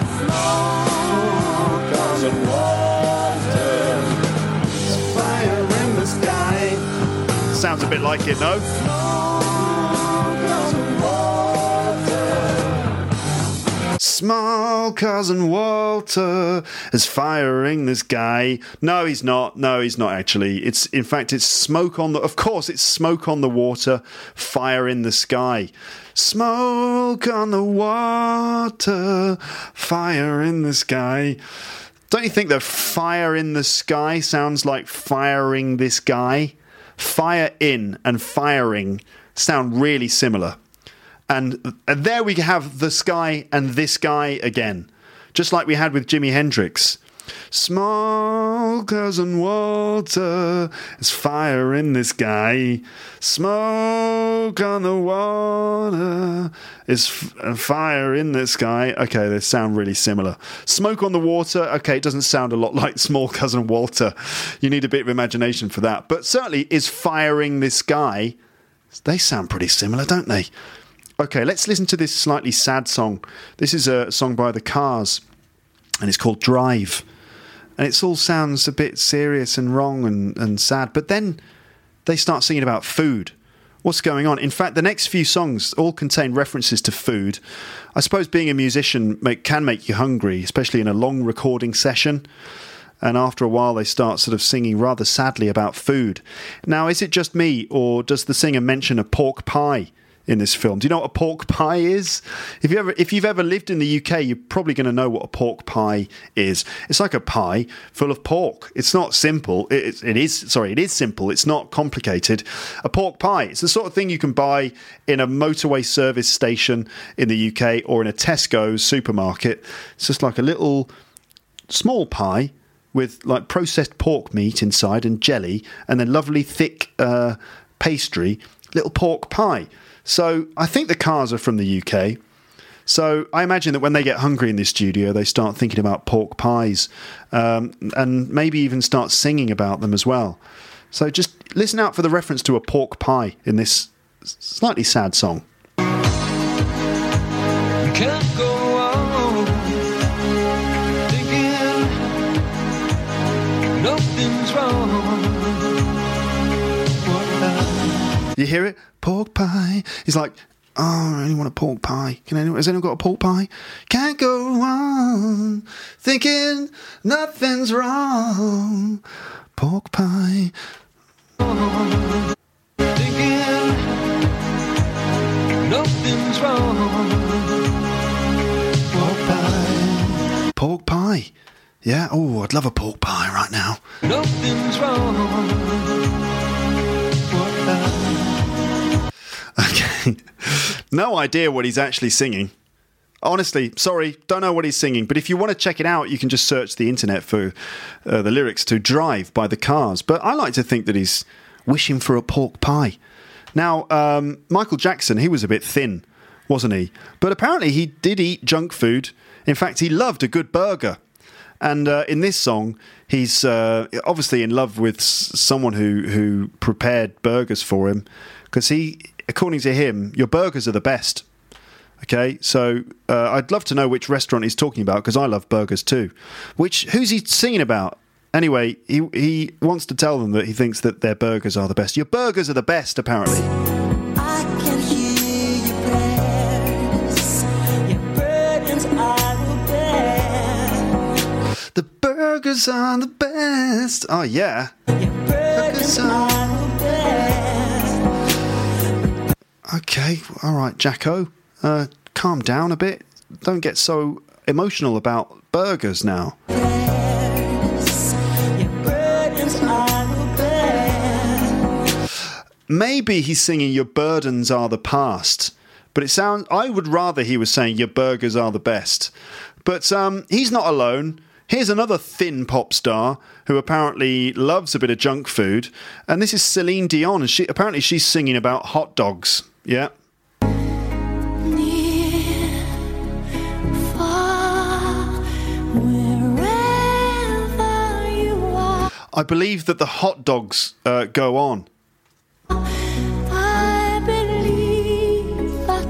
Sounds a bit like it, no? Small Cousin Walter is firing this guy. No, he's not. No, he's not actually. In fact, it's smoke on the... Of course, it's smoke on the water, fire in the sky. Smoke on the water, fire in the sky. Don't you think that fire in the sky sounds like firing this guy? Fire in and firing sound really similar. And there we have the sky and this guy again. Just like we had with Jimi Hendrix. Small Cousin Walter is fire in this guy. Smoke on the water is fire in the sky. Okay, they sound really similar. Smoke on the water. Okay, it doesn't sound a lot like Small Cousin Walter. You need a bit of imagination for that. But certainly is firing this guy. They sound pretty similar, don't they? Okay, let's listen to this slightly sad song. This is a song by The Cars, and it's called Drive. And it all sounds a bit serious and wrong and sad. But then they start singing about food. What's going on? In fact, the next few songs all contain references to food. I suppose being a musician can make you hungry, especially in a long recording session. And after a while, they start sort of singing rather sadly about food. Now, is it just me, or does the singer mention a pork pie in this film? Do you know what a pork pie is? If you've ever lived in the UK, you're probably going to know what a pork pie is. It's like a pie full of pork. It's not simple. It is simple. It's not complicated. A pork pie. It's the sort of thing you can buy in a motorway service station in the UK or in a Tesco's supermarket. It's just like a little small pie with like processed pork meat inside and jelly and then lovely thick pastry. Little pork pie. So I think the Cars are from the UK. So I imagine that when they get hungry in this studio, they start thinking about pork pies and maybe even start singing about them as well. So just listen out for the reference to a pork pie in this slightly sad song. Can't go on thinking nothing's wrong. You hear it? Pork pie. He's like, oh, I really want a pork pie. Has anyone got a pork pie? Can't go on thinking nothing's wrong. Pork pie. Thinking nothing's wrong. Pork pie. Pork pie. Yeah. Oh, I'd love a pork pie right now. Nothing's wrong. Pork pie. Okay. No idea what he's actually singing. Honestly, sorry, don't know what he's singing. But if you want to check it out, you can just search the internet for the lyrics to Drive by The Cars. But I like to think that he's wishing for a pork pie. Now, Michael Jackson, he was a bit thin, wasn't he? But apparently he did eat junk food. In fact, he loved a good burger. And in this song, he's obviously in love with someone who prepared burgers for him. Because according to him, your burgers are the best. Okay, so I'd love to know which restaurant he's talking about, because I love burgers too. Who's he singing about? Anyway, he wants to tell them that he thinks that their burgers are the best. Your burgers are the best, apparently. I can hear your prayers, your burdens I will bear. The burgers are the best. Oh, yeah. Your burdens I will bear. Okay, all right, Jacko. Calm down a bit. Don't get so emotional about burgers now. Yes, your burdens I will bear. Maybe he's singing "Your burdens are the past," but I would rather he was saying "Your burgers are the best." But he's not alone. Here's another thin pop star who apparently loves a bit of junk food, and this is Celine Dion. And apparently she's singing about hot dogs. Yeah. Near, far, wherever you are, I believe that the hot dogs go on. I believe I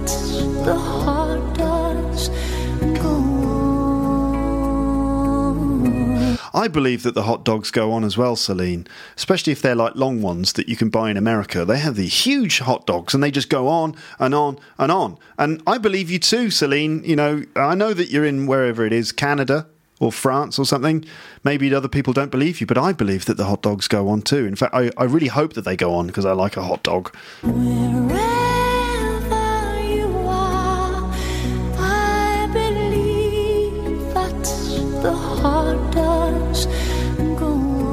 I believe that the hot dogs go on as well, Celine, especially if they're like long ones that you can buy in America. They have these huge hot dogs and they just go on and on and on. And I believe you too, Celine. You know, I know that you're in wherever it is, Canada or France or something. Maybe other people don't believe you, but I believe that the hot dogs go on too. In fact, I really hope that they go on because I like a hot dog. Wherever you are, I believe that the heart does go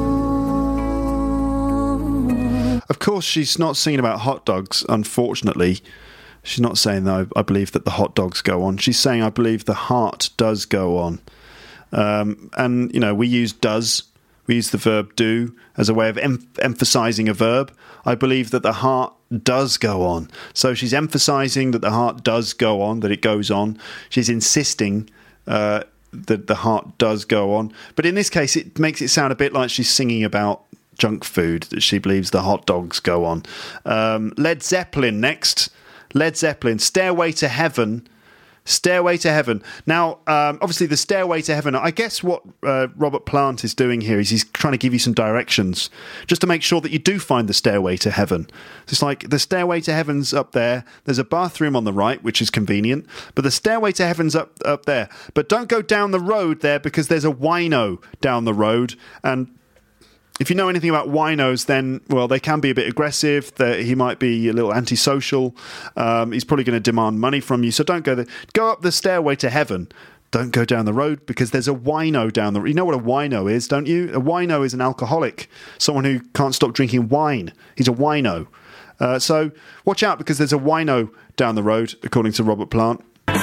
on. Of course, she's not singing about hot dogs, unfortunately. She's not saying, though, I believe that the hot dogs go on. She's saying, I believe the heart does go on. And, you know, we use does. We use the verb do as a way of emphasizing a verb. I believe that the heart does go on. So she's emphasizing that the heart does go on, that it goes on. She's insisting that the heart does go on. But in this case, it makes it sound a bit like she's singing about junk food, that she believes the hot dogs go on. Led Zeppelin next. Led Zeppelin, Stairway to Heaven. Stairway to Heaven. Now, obviously, the Stairway to Heaven, I guess what Robert Plant is doing here is he's trying to give you some directions just to make sure that you do find the Stairway to Heaven. It's like the Stairway to Heaven's up there. There's a bathroom on the right, which is convenient, but the Stairway to Heaven's up there. But don't go down the road there because there's a wino down the road, and if you know anything about winos, then, well, they can be a bit aggressive. He might be a little antisocial. He's probably going to demand money from you. So don't go there. Go up the Stairway to Heaven. Don't go down the road because there's a wino down the road. You know what a wino is, don't you? A wino is an alcoholic, someone who can't stop drinking wine. He's a wino. So watch out because there's a wino down the road, according to Robert Plant.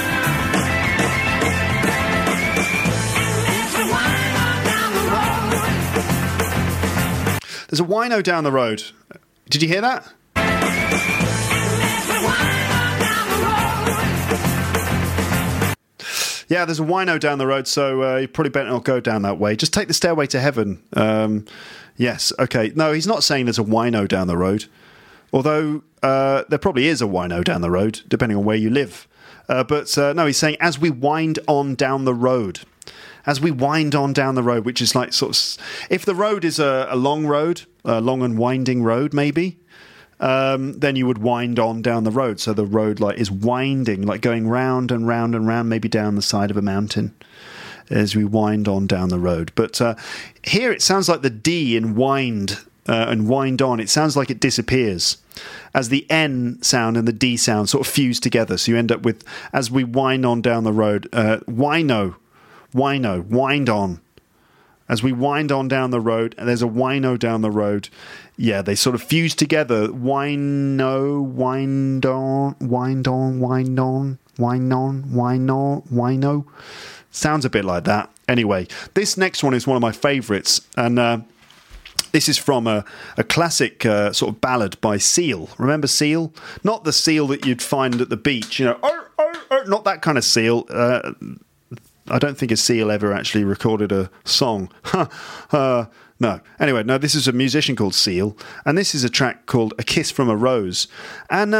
There's a wino down the road. Did you hear that? Yeah, there's a wino down the road, so you probably better not go down that way. Just take the Stairway to Heaven. Yes, okay. No, he's not saying there's a wino down the road. Although there probably is a wino down the road, depending on where you live. But no, he's saying as we wind on down the road. As we wind on down the road, which is like sort of... If the road is a long road, a long and winding road, maybe, then you would wind on down the road. So the road like is winding, like going round and round and round, maybe down the side of a mountain as we wind on down the road. But here it sounds like the D in wind and wind on. It sounds like it disappears as the N sound and the D sound sort of fuse together. So you end up with, as we wind on down the road, wino, wind on. As we wind on down the road, and there's a wino down the road. Yeah, they sort of fuse together. Wino, wind on, wind on, wind on, wind on, wino. Sounds a bit like that. Anyway, this next one is one of my favourites, and this is from a classic sort of ballad by Seal. Remember Seal? Not the seal that you'd find at the beach, you know, not that kind of seal. I don't think a seal ever actually recorded a song. No. Anyway, no, this is a musician called Seal, and this is a track called A Kiss from a Rose. And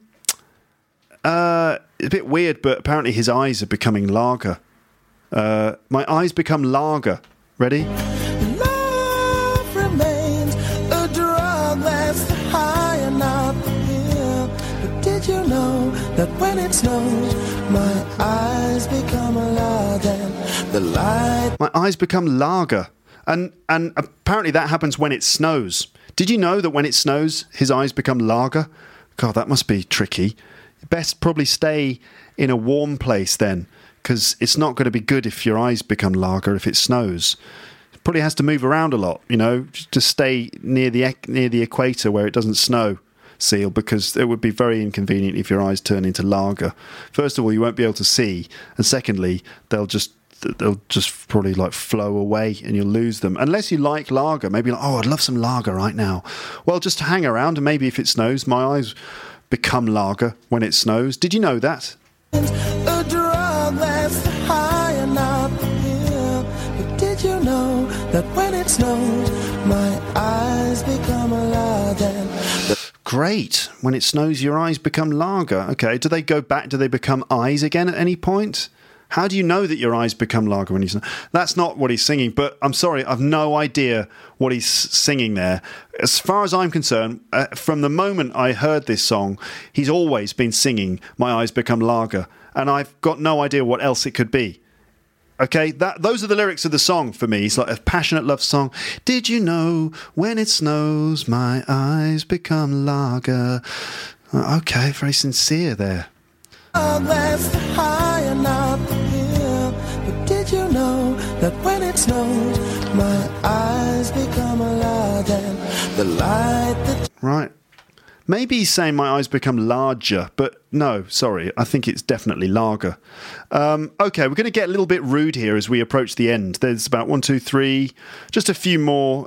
a bit weird, but apparently his eyes are becoming lager. My eyes become lager. Ready? Love remains a drug that's high and out here. But did you know that when it snows, my eyes become lager? The light. My eyes become lager. And apparently that happens when it snows. Did you know that when it snows, his eyes become lager? God, that must be tricky. Best probably stay in a warm place then, because it's not going to be good if your eyes become lager if it snows. It probably has to move around a lot, you know, to stay near the equator where it doesn't snow, Seal, because it would be very inconvenient if your eyes turn into lager. First of all, you won't be able to see, and secondly, they'll just probably like flow away and you'll lose them. Unless you like lager, maybe like, oh, I'd love some lager right now. Well, just hang around and maybe if it snows, my eyes become lager when it snows. Did you know that? A drug that's high and out here. But did you know that when it snows, my eyes become lager? Great. When it snows, your eyes become lager. Okay. Do they go back? Do they become eyes again at any point? How do you know that your eyes become lager when you sing? That's not what he's singing, but I'm sorry, I've no idea what he's singing there. As far as I'm concerned, from the moment I heard this song, he's always been singing My Eyes Become Lager, and I've got no idea what else it could be. Okay, those are the lyrics of the song for me. It's like a passionate love song. Did you know when it snows, my eyes become lager? Okay, very sincere there. Oh, that's high enough here. But did you know that when it snows, my eyes become a light and the light that... Right. Maybe he's saying my eyes become larger, but no, sorry, I think it's definitely lager. Okay, we're going to get a little bit rude here as we approach the end. There's about 1, 2, 3, just a few more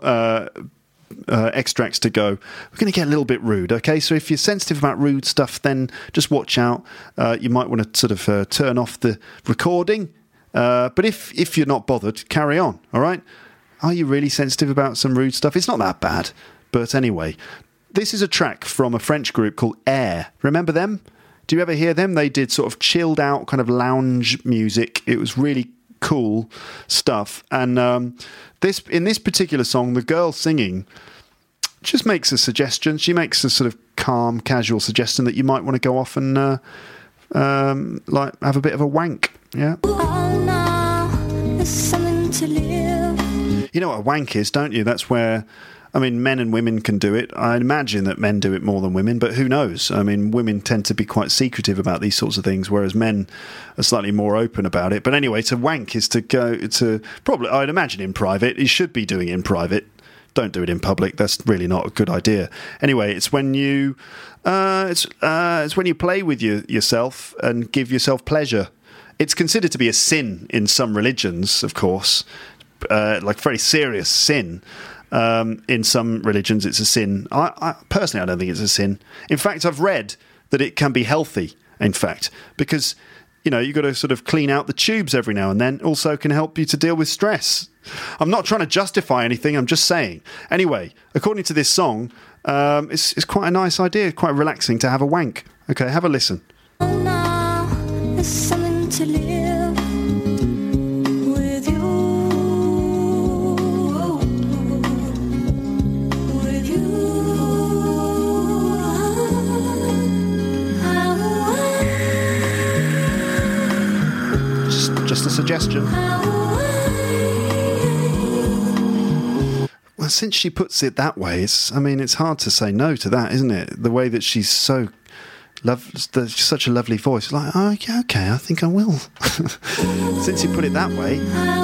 extracts to go. We're going to get a little bit rude, okay? So if you're sensitive about rude stuff, then just watch out. You might want to sort of turn off the recording. But if you're not bothered, carry on, all right? Are you really sensitive about some rude stuff? It's not that bad. But anyway, this is a track from a French group called Air. Remember them? Do you ever hear them? They did sort of chilled out kind of lounge music. It was really cool stuff. And in this particular song, the girl singing just makes a suggestion. She makes a sort of calm, casual suggestion that you might want to go off and like have a bit of a wank. Yeah. All now is something to live. You know what a wank is, don't you? That's where, I mean, men and women can do it. I imagine that men do it more than women, but who knows? I mean, women tend to be quite secretive about these sorts of things, whereas men are slightly more open about it. But anyway, to wank is to go to, probably, I'd imagine in private. You should be doing it in private. Don't do it in public. That's really not a good idea. Anyway, it's when you, it's when you play with yourself and give yourself pleasure. It's considered to be a sin in some religions, of course, like very serious sin. In some religions, it's a sin. I personally, I don't think it's a sin. In fact, I've read that it can be healthy, in fact, because, you know, you've got to sort of clean out the tubes every now and then. Also can help you to deal with stress. I'm not trying to justify anything, I'm just saying. Anyway, according to this song, it's quite a nice idea, quite relaxing to have a wank. Okay, have a listen. All now is something to live with you. With you. Just a suggestion. Well, since she puts it that way, it's hard to say no to that, isn't it? The way that she's so such a lovely voice. Like, oh, okay, I think I will. Since you put it that way.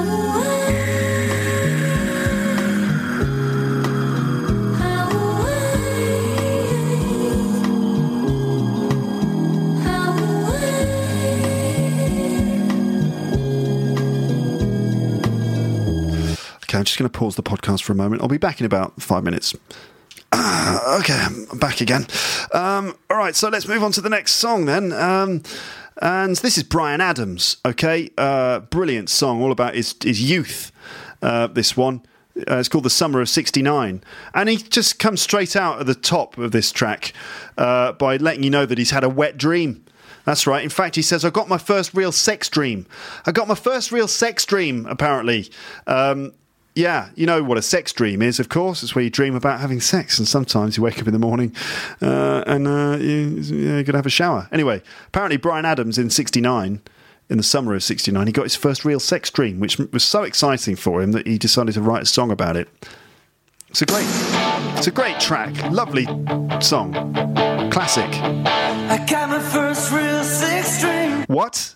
Okay, I'm just going to pause the podcast for a moment. I'll be back in about 5 minutes. Okay, I'm back again. All right, so let's move on to the next song then. And this is Bryan Adams, okay? Brilliant song, all about his youth, this one. It's called The Summer of '69. And he just comes straight out at the top of this track by letting you know that he's had a wet dream. That's right. In fact, he says, I got my first real sex dream. Apparently. Yeah, you know what a sex dream is, of course. It's where you dream about having sex, and sometimes you wake up in the morning and you're going to have a shower. Anyway, apparently Bryan Adams in '69, in the summer of '69, he got his first real sex dream, which was so exciting for him that he decided to write a song about it. It's a great track, lovely song, classic. I got my first real sex dream. What?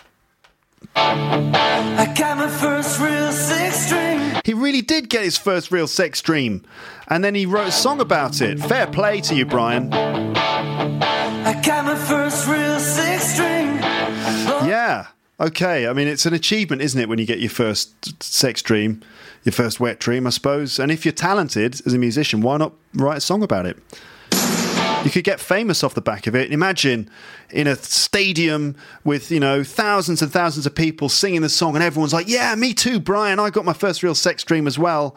I got my first real sex dream. He really did get his first real sex dream, and then he wrote a song about it. Fair play to you, Bryan. I got my first real sex dream. Yeah, okay. I mean, it's an achievement, isn't it, when you get your first sex dream, your first wet dream, I suppose. And if you're talented as a musician, why not write a song about it? You could get famous off the back of it. Imagine in a stadium with, you know, thousands and thousands of people singing the song, and everyone's like, yeah, me too, Bryan. I got my first real sex dream as well.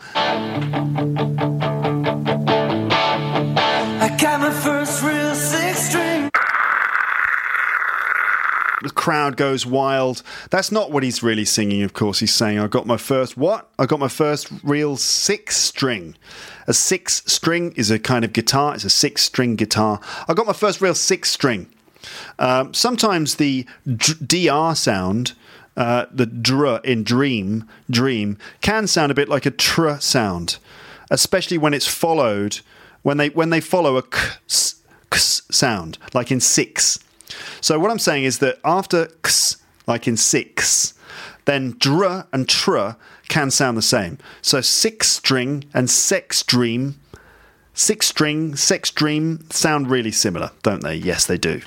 I got my first real sex dream. Let's crowd goes wild. That's not what he's really singing, of course. He's saying, I got my first what? I got my first real 6-string. A 6-string is a kind of guitar. It's a 6-string guitar. I got my first real 6-string. Sometimes the DR sound, the dr in dream, can sound a bit like a tr sound, especially when it's followed, when they follow a ks sound, like in 6. So what I'm saying is that after ks, like in 6, then dr and tr can sound the same. So 6-string and sex dream, 6-string, sex dream sound really similar, don't they? Yes, they do.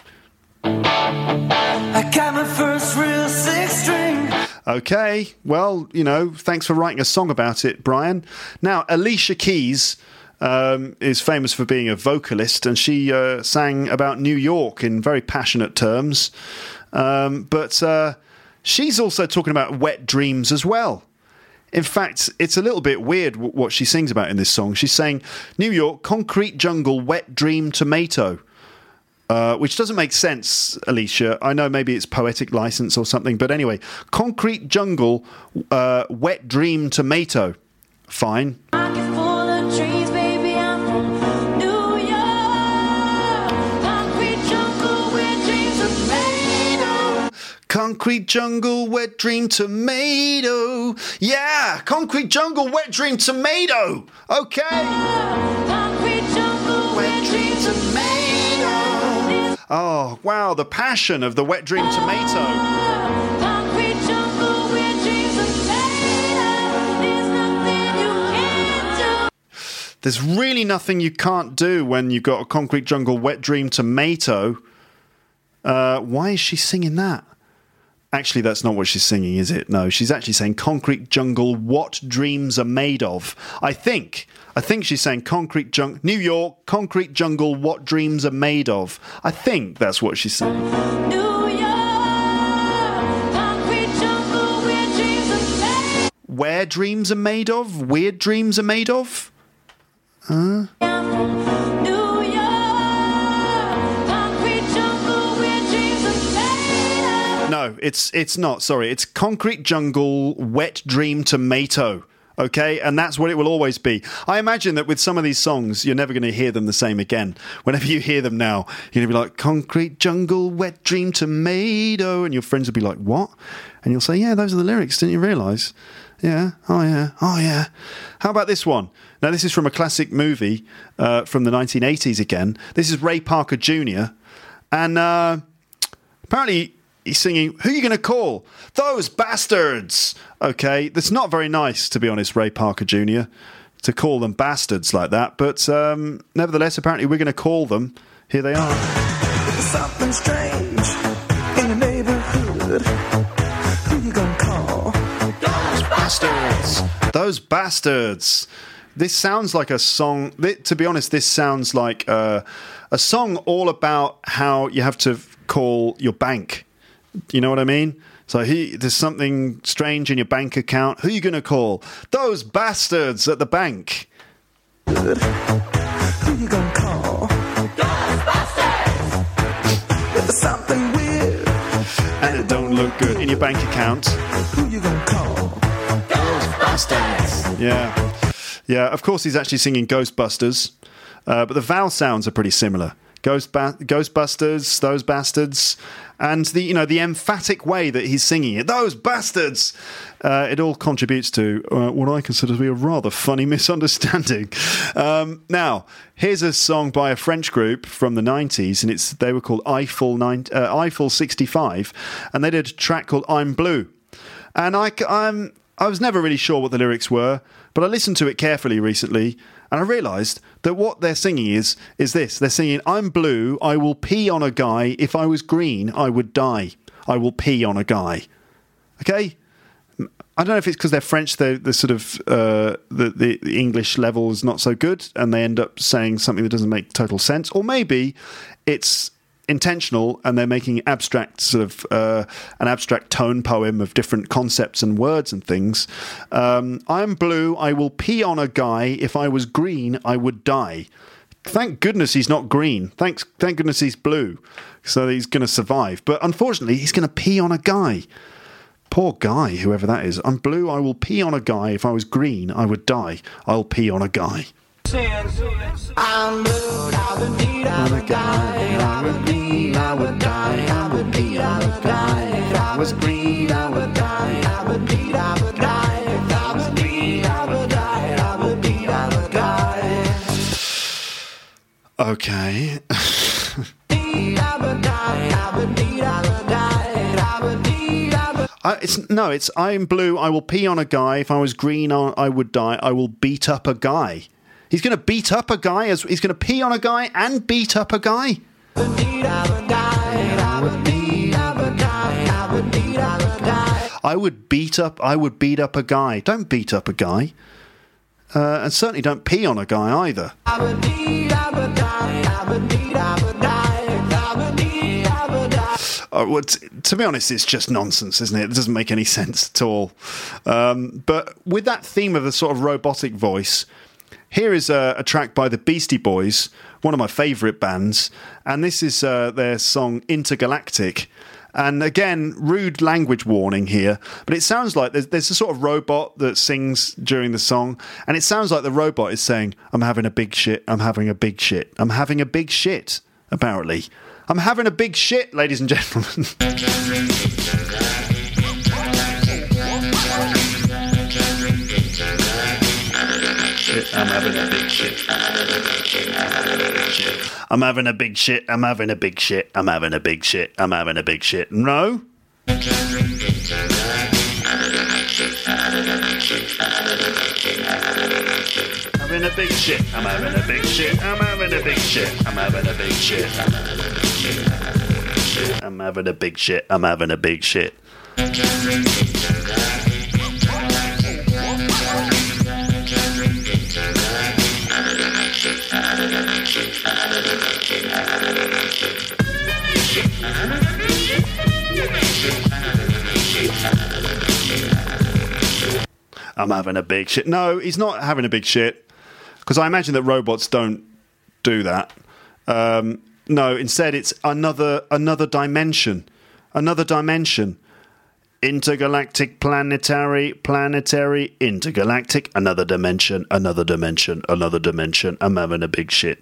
I got my first real 6-string. Okay, well, thanks for writing a song about it, Brian. Now, Alicia Keys is famous for being a vocalist, and she sang about New York in very passionate terms. But she's also talking about wet dreams as well. In fact, it's a little bit weird what she sings about in this song. She's saying, New York, concrete jungle, wet dream, tomato. Which doesn't make sense, Alicia. I know maybe it's poetic license or something, but anyway, concrete jungle, wet dream, tomato. Fine. Concrete jungle, wet dream, tomato. Yeah, concrete jungle, wet dream, tomato. Okay. Concrete jungle, wet dream, tomato. Oh, wow, the passion of the wet dream tomato. Concrete jungle, wet dream, tomato. There's nothing you can't do. There's really nothing you can't do when you've got a concrete jungle, wet dream, tomato. Why is she singing that? Actually, that's not what she's singing, is it? No, she's actually saying concrete jungle, what dreams are made of. I think she's saying New York, concrete jungle, what dreams are made of. I think that's what she's saying. New York, concrete jungle, where dreams are made. Where dreams are made of? Weird dreams are made of? Huh? No, it's not. Sorry, it's concrete jungle, wet dream, tomato. Okay, and that's what it will always be. I imagine that with some of these songs, you're never going to hear them the same again. Whenever you hear them now, you're going to be like, concrete jungle, wet dream, tomato, and your friends will be like, what? And you'll say, yeah, those are the lyrics. Didn't you realise? Yeah. Oh, yeah. Oh, yeah. How about this one? Now, this is from a classic movie from the 1980s again. This is Ray Parker Jr. And apparently he's singing, who are you going to call? Those bastards! Okay, that's not very nice, to be honest, Ray Parker Jr., to call them bastards like that. But nevertheless, apparently we're going to call them. Here they are. Something strange in the neighborhood. Who you going to call? Those bastards! Those bastards! This sounds like a song. To be honest, this sounds like a song all about how you have to call your bank. You know what I mean? So there's something strange in your bank account. Who are you going to call? Those bastards at the bank. Good. Who you going to call? Those bastards! There's something weird. And it don't look good in your bank account. Who you going to call? Those bastards! Yeah. Yeah, of course he's actually singing Ghostbusters. But the vowel sounds are pretty similar. Ghostbusters, those bastards, and the emphatic way that he's singing it, those bastards, it all contributes to what I consider to be a rather funny misunderstanding. Now, here's a song by a French group from the 90s, and they were called Eiffel 65, and they did a track called I'm Blue. And I was never really sure what the lyrics were, but I listened to it carefully recently, and I realised that what they're singing is this. They're singing, I'm blue, I will pee on a guy. If I was green, I would die. I will pee on a guy. Okay? I don't know if it's because they're French, the sort of, the English level is not so good, and they end up saying something that doesn't make total sense. Or maybe it's intentional and they're making abstract sort of an abstract tone poem of different concepts and words and things. I'm blue, I will pee on a guy. If I was green, I would die. thank goodness he's not green. Thank goodness he's blue, so he's going to survive. But unfortunately, he's going to pee on a guy. Poor guy, whoever that is. I'm blue, I will pee on a guy. If I was green, I would die. I'll pee on a guy. I'm blue, I would need a guy. I would green, I would die. I would be on a guy. If I was green, I would die. I would need, I would die. If I was green, I would die. I would be on a guy. Okay. It's I'm blue, I will pee on a guy. If I was green, I would die. I will beat up a guy. He's going to beat up a guy. He's going to pee on a guy and beat up a guy. I would beat up a guy. Don't beat up a guy. And certainly don't pee on a guy either. To be honest, it's just nonsense, isn't it? It doesn't make any sense at all. But with that theme of a sort of robotic voice, here is a track by the Beastie Boys, one of my favourite bands, and this is their song Intergalactic. And again, rude language warning here, but it sounds like there's a sort of robot that sings during the song, and it sounds like the robot is saying, I'm having a big shit, I'm having a big shit, I'm having a big shit, apparently. I'm having a big shit, ladies and gentlemen. I'm having a big shit. I'm having a big shit. I'm having a big shit. I'm having a big shit. I'm having a big shit. No? Having a big shit. I'm having a big shit. I'm having a big shit. I'm having a big shit. I'm having a big shit. I'm having a big shit. I'm having a big shit. No, he's not having a big shit, because I imagine that robots don't do that. No, instead it's another dimension. Another dimension. Intergalactic, planetary, intergalactic, another dimension. I'm having a big shit.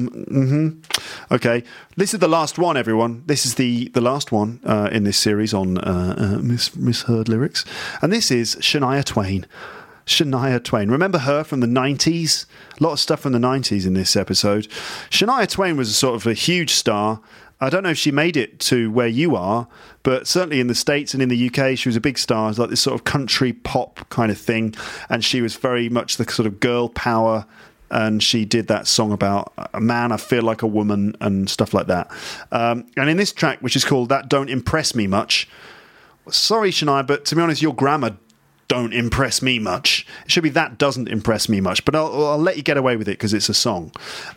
Okay, this is the last one, everyone. This is the last one in this series on misheard lyrics. And this is Shania Twain. Shania Twain. Remember her from the 90s? A lot of stuff from the 90s in this episode. Shania Twain was a sort of a huge star. I don't know if she made it to where you are, but certainly in the States and in the UK, she was a big star. It was like this sort of country pop kind of thing. And she was very much the sort of girl power. And she did that song about a man, I feel like a woman, and stuff like that. And in this track, which is called That Don't Impress Me Much, sorry, Shania, but to be honest, your grammar don't impress me much. It should be That Doesn't Impress Me Much, but I'll let you get away with it because it's a song.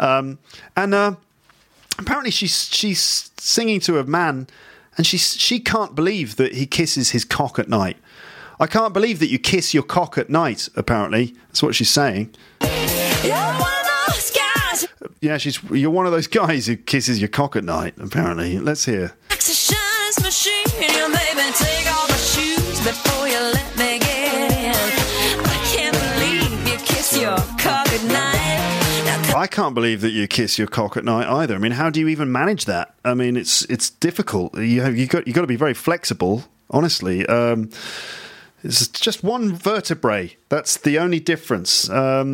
Apparently she's singing to a man, and she can't believe that he kisses his cock at night. I can't believe that you kiss your cock at night, apparently. That's what she's saying. Yeah, you're one of those guys who kisses your cock at night, apparently. Let's hear. I can't believe that you kiss your cock at night either. I mean, how do you even manage that? I mean, it's difficult. You got to be very flexible, honestly. It's just one vertebrae. That's the only difference.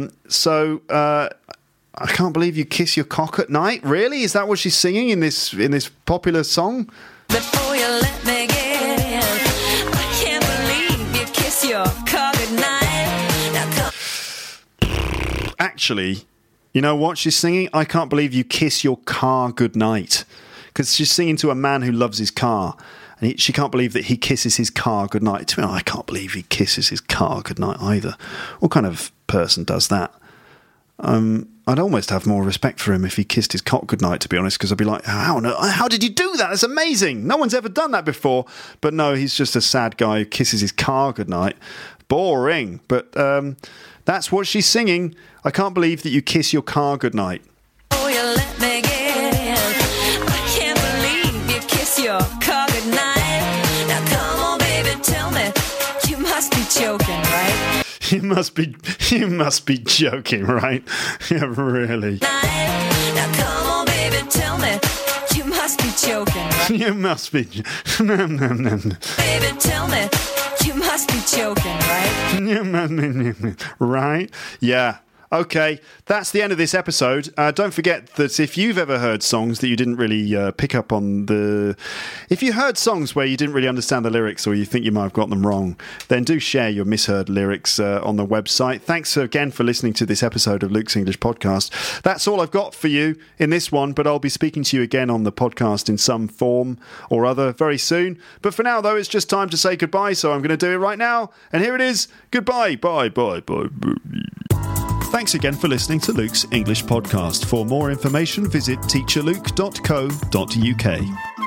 I can't believe you kiss your cock at night. Really? Is that what she's singing in this popular song? Before you let me get in, I can't believe you kiss your cock at night. Actually, you know what she's singing? I can't believe you kiss your car goodnight. Because she's singing to a man who loves his car. And she can't believe that he kisses his car goodnight. I can't believe he kisses his car goodnight either. What kind of person does that? I'd almost have more respect for him if he kissed his cock goodnight, to be honest, because I'd be like, how did you do that? That's amazing. No one's ever done that before. But no, he's just a sad guy who kisses his car goodnight. Boring. But that's what she's singing. I can't believe that you kiss your car goodnight. you let me get in. I can't believe you kiss your car goodnight. Now come on, baby, tell me, you must be joking, right? You must be joking, right? Yeah, really. Now come on, baby, tell me, you must be joking, right? You must be. Baby, tell me, you must be joking, right? Right? Yeah. Okay, that's the end of this episode. Don't forget that if you've ever heard songs that you didn't really pick up on if you heard songs where you didn't really understand the lyrics or you think you might have got them wrong, then do share your misheard lyrics on the website. Thanks again for listening to this episode of Luke's English Podcast. That's all I've got for you in this one, but I'll be speaking to you again on the podcast in some form or other very soon. But for now, though, it's just time to say goodbye, so I'm going to do it right now. And here it is. Goodbye. Bye. Thanks again for listening to Luke's English Podcast. For more information, visit teacherluke.co.uk.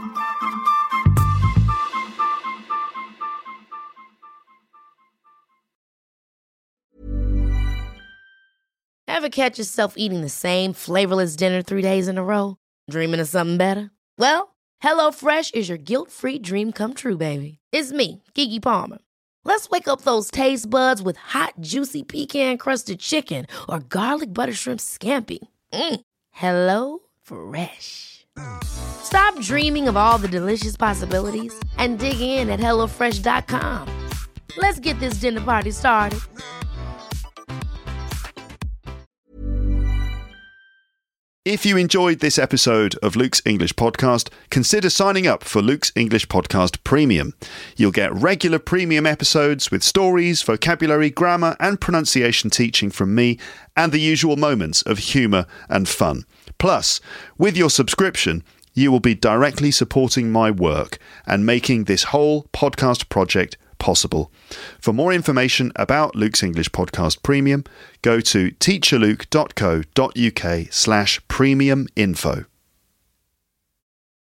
Ever catch yourself eating the same flavorless dinner 3 days in a row? Dreaming of something better? Well, HelloFresh is your guilt-free dream come true, baby. It's me, Keke Palmer. Let's wake up those taste buds with hot, juicy pecan-crusted chicken or garlic butter shrimp scampi. Hello Fresh. Stop dreaming of all the delicious possibilities and dig in at HelloFresh.com. Let's get this dinner party started. If you enjoyed this episode of Luke's English Podcast, consider signing up for Luke's English Podcast Premium. You'll get regular premium episodes with stories, vocabulary, grammar and pronunciation teaching from me and the usual moments of humour and fun. Plus, with your subscription, you will be directly supporting my work and making this whole podcast project possible. For more information about Luke's English Podcast Premium, go to teacherluke.co.uk/premium info.